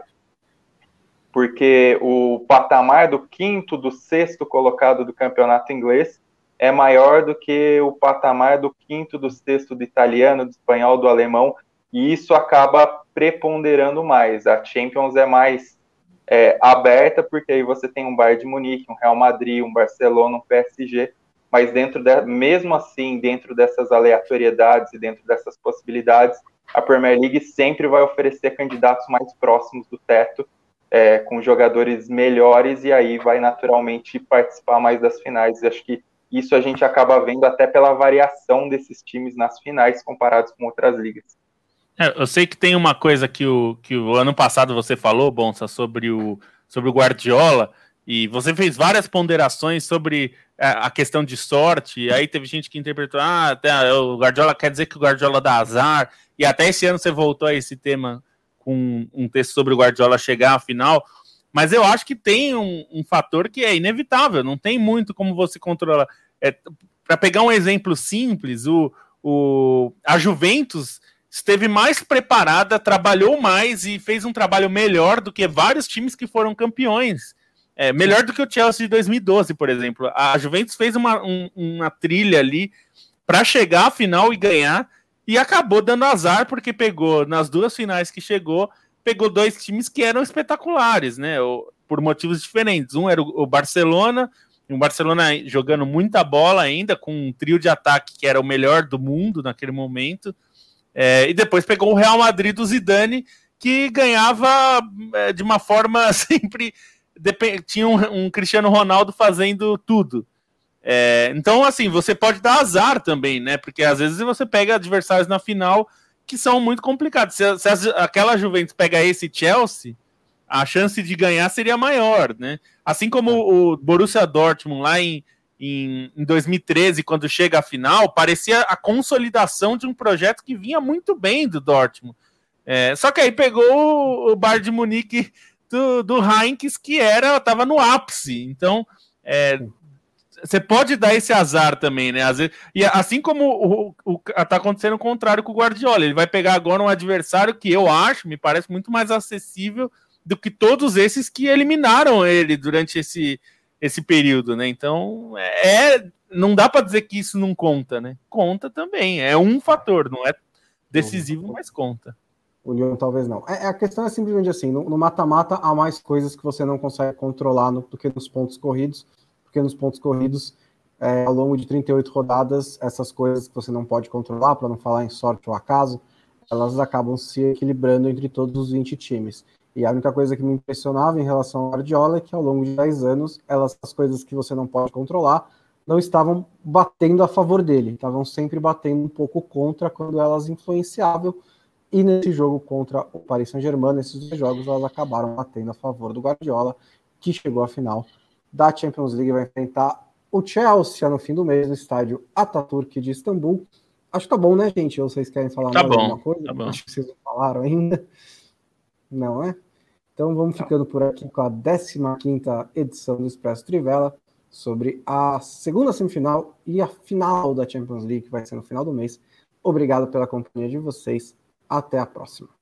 porque o patamar do quinto, do sexto colocado do campeonato inglês é maior do que o patamar do quinto, do sexto do italiano, do espanhol, do alemão, e isso acaba preponderando mais. A Champions é mais é, aberta, porque aí você tem um Bayern de Munique, um Real Madrid, um Barcelona, um P S G, mas dentro de, mesmo assim, dentro dessas aleatoriedades e dentro dessas possibilidades, a Premier League sempre vai oferecer candidatos mais próximos do teto, é, com jogadores melhores, e aí vai naturalmente participar mais das finais. Acho que isso a gente acaba vendo até pela variação desses times nas finais comparados com outras ligas. É, eu sei que tem uma coisa que o, que o ano passado você falou, Bonsa, sobre o, sobre o Guardiola, e você fez várias ponderações sobre a, a questão de sorte, e aí teve gente que interpretou, ah, até, o Guardiola quer dizer que o Guardiola dá azar, e até esse ano você voltou a esse tema com um texto sobre o Guardiola chegar à final, mas eu acho que tem um, um fator que é inevitável, não tem muito como você controlar. É, para pegar um exemplo simples, o, o, a Juventus esteve mais preparada, trabalhou mais e fez um trabalho melhor do que vários times que foram campeões. É, melhor do que o Chelsea de dois mil e doze, por exemplo. A Juventus fez uma, um, uma trilha ali para chegar à final e ganhar, e acabou dando azar, porque pegou, nas duas finais que chegou, pegou dois times que eram espetaculares, né? Por motivos diferentes. Um era o Barcelona, o Barcelona jogando muita bola ainda, com um trio de ataque que era o melhor do mundo naquele momento. É, e depois pegou o Real Madrid do Zidane, que ganhava é, de uma forma sempre... Dep- tinha um, um Cristiano Ronaldo fazendo tudo. É, então, assim, você pode dar azar também, né? Porque às vezes você pega adversários na final que são muito complicados. Se, se as, aquela Juventus pega esse Chelsea, a chance de ganhar seria maior, né? Assim como o Borussia Dortmund lá em, em, em dois mil e treze, quando chega à final, parecia a consolidação de um projeto que vinha muito bem do Dortmund. É, só que aí pegou o, o Bayern de Munique do, do Heinkes, que era, estava no ápice. Então, é, você pode dar esse azar também, né? Às vezes, e assim como o, o, tá acontecendo o contrário com o Guardiola, ele vai pegar agora um adversário que eu acho, me parece muito mais acessível do que todos esses que eliminaram ele durante esse, esse período, né? Então, é, não dá para dizer que isso não conta, né? Conta também, é um fator, não é decisivo, mas conta. O Lyon talvez não. É, a questão é simplesmente assim, no mata-mata há mais coisas que você não consegue controlar no, do que nos pontos corridos, porque nos pontos corridos, é, ao longo de trinta e oito rodadas, essas coisas que você não pode controlar, para não falar em sorte ou acaso, elas acabam se equilibrando entre todos os vinte times. E a única coisa que me impressionava em relação ao Guardiola é que ao longo de dez anos, elas, as coisas que você não pode controlar não estavam batendo a favor dele, estavam sempre batendo um pouco contra quando elas influenciavam. E nesse jogo contra o Paris Saint-Germain, nesses dois jogos, elas acabaram batendo a favor do Guardiola, que chegou à final da Champions League, vai enfrentar o Chelsea no fim do mês no estádio Atatürk de Istambul. Acho que tá bom, né, gente? Ou vocês querem falar tá mais bom, alguma coisa? Tá bom. Acho que vocês não falaram ainda. Não, é? Então vamos ficando por aqui com a décima quinta edição do Expresso Trivela, sobre a segunda semifinal e a final da Champions League, que vai ser no final do mês. Obrigado pela companhia de vocês. Até a próxima.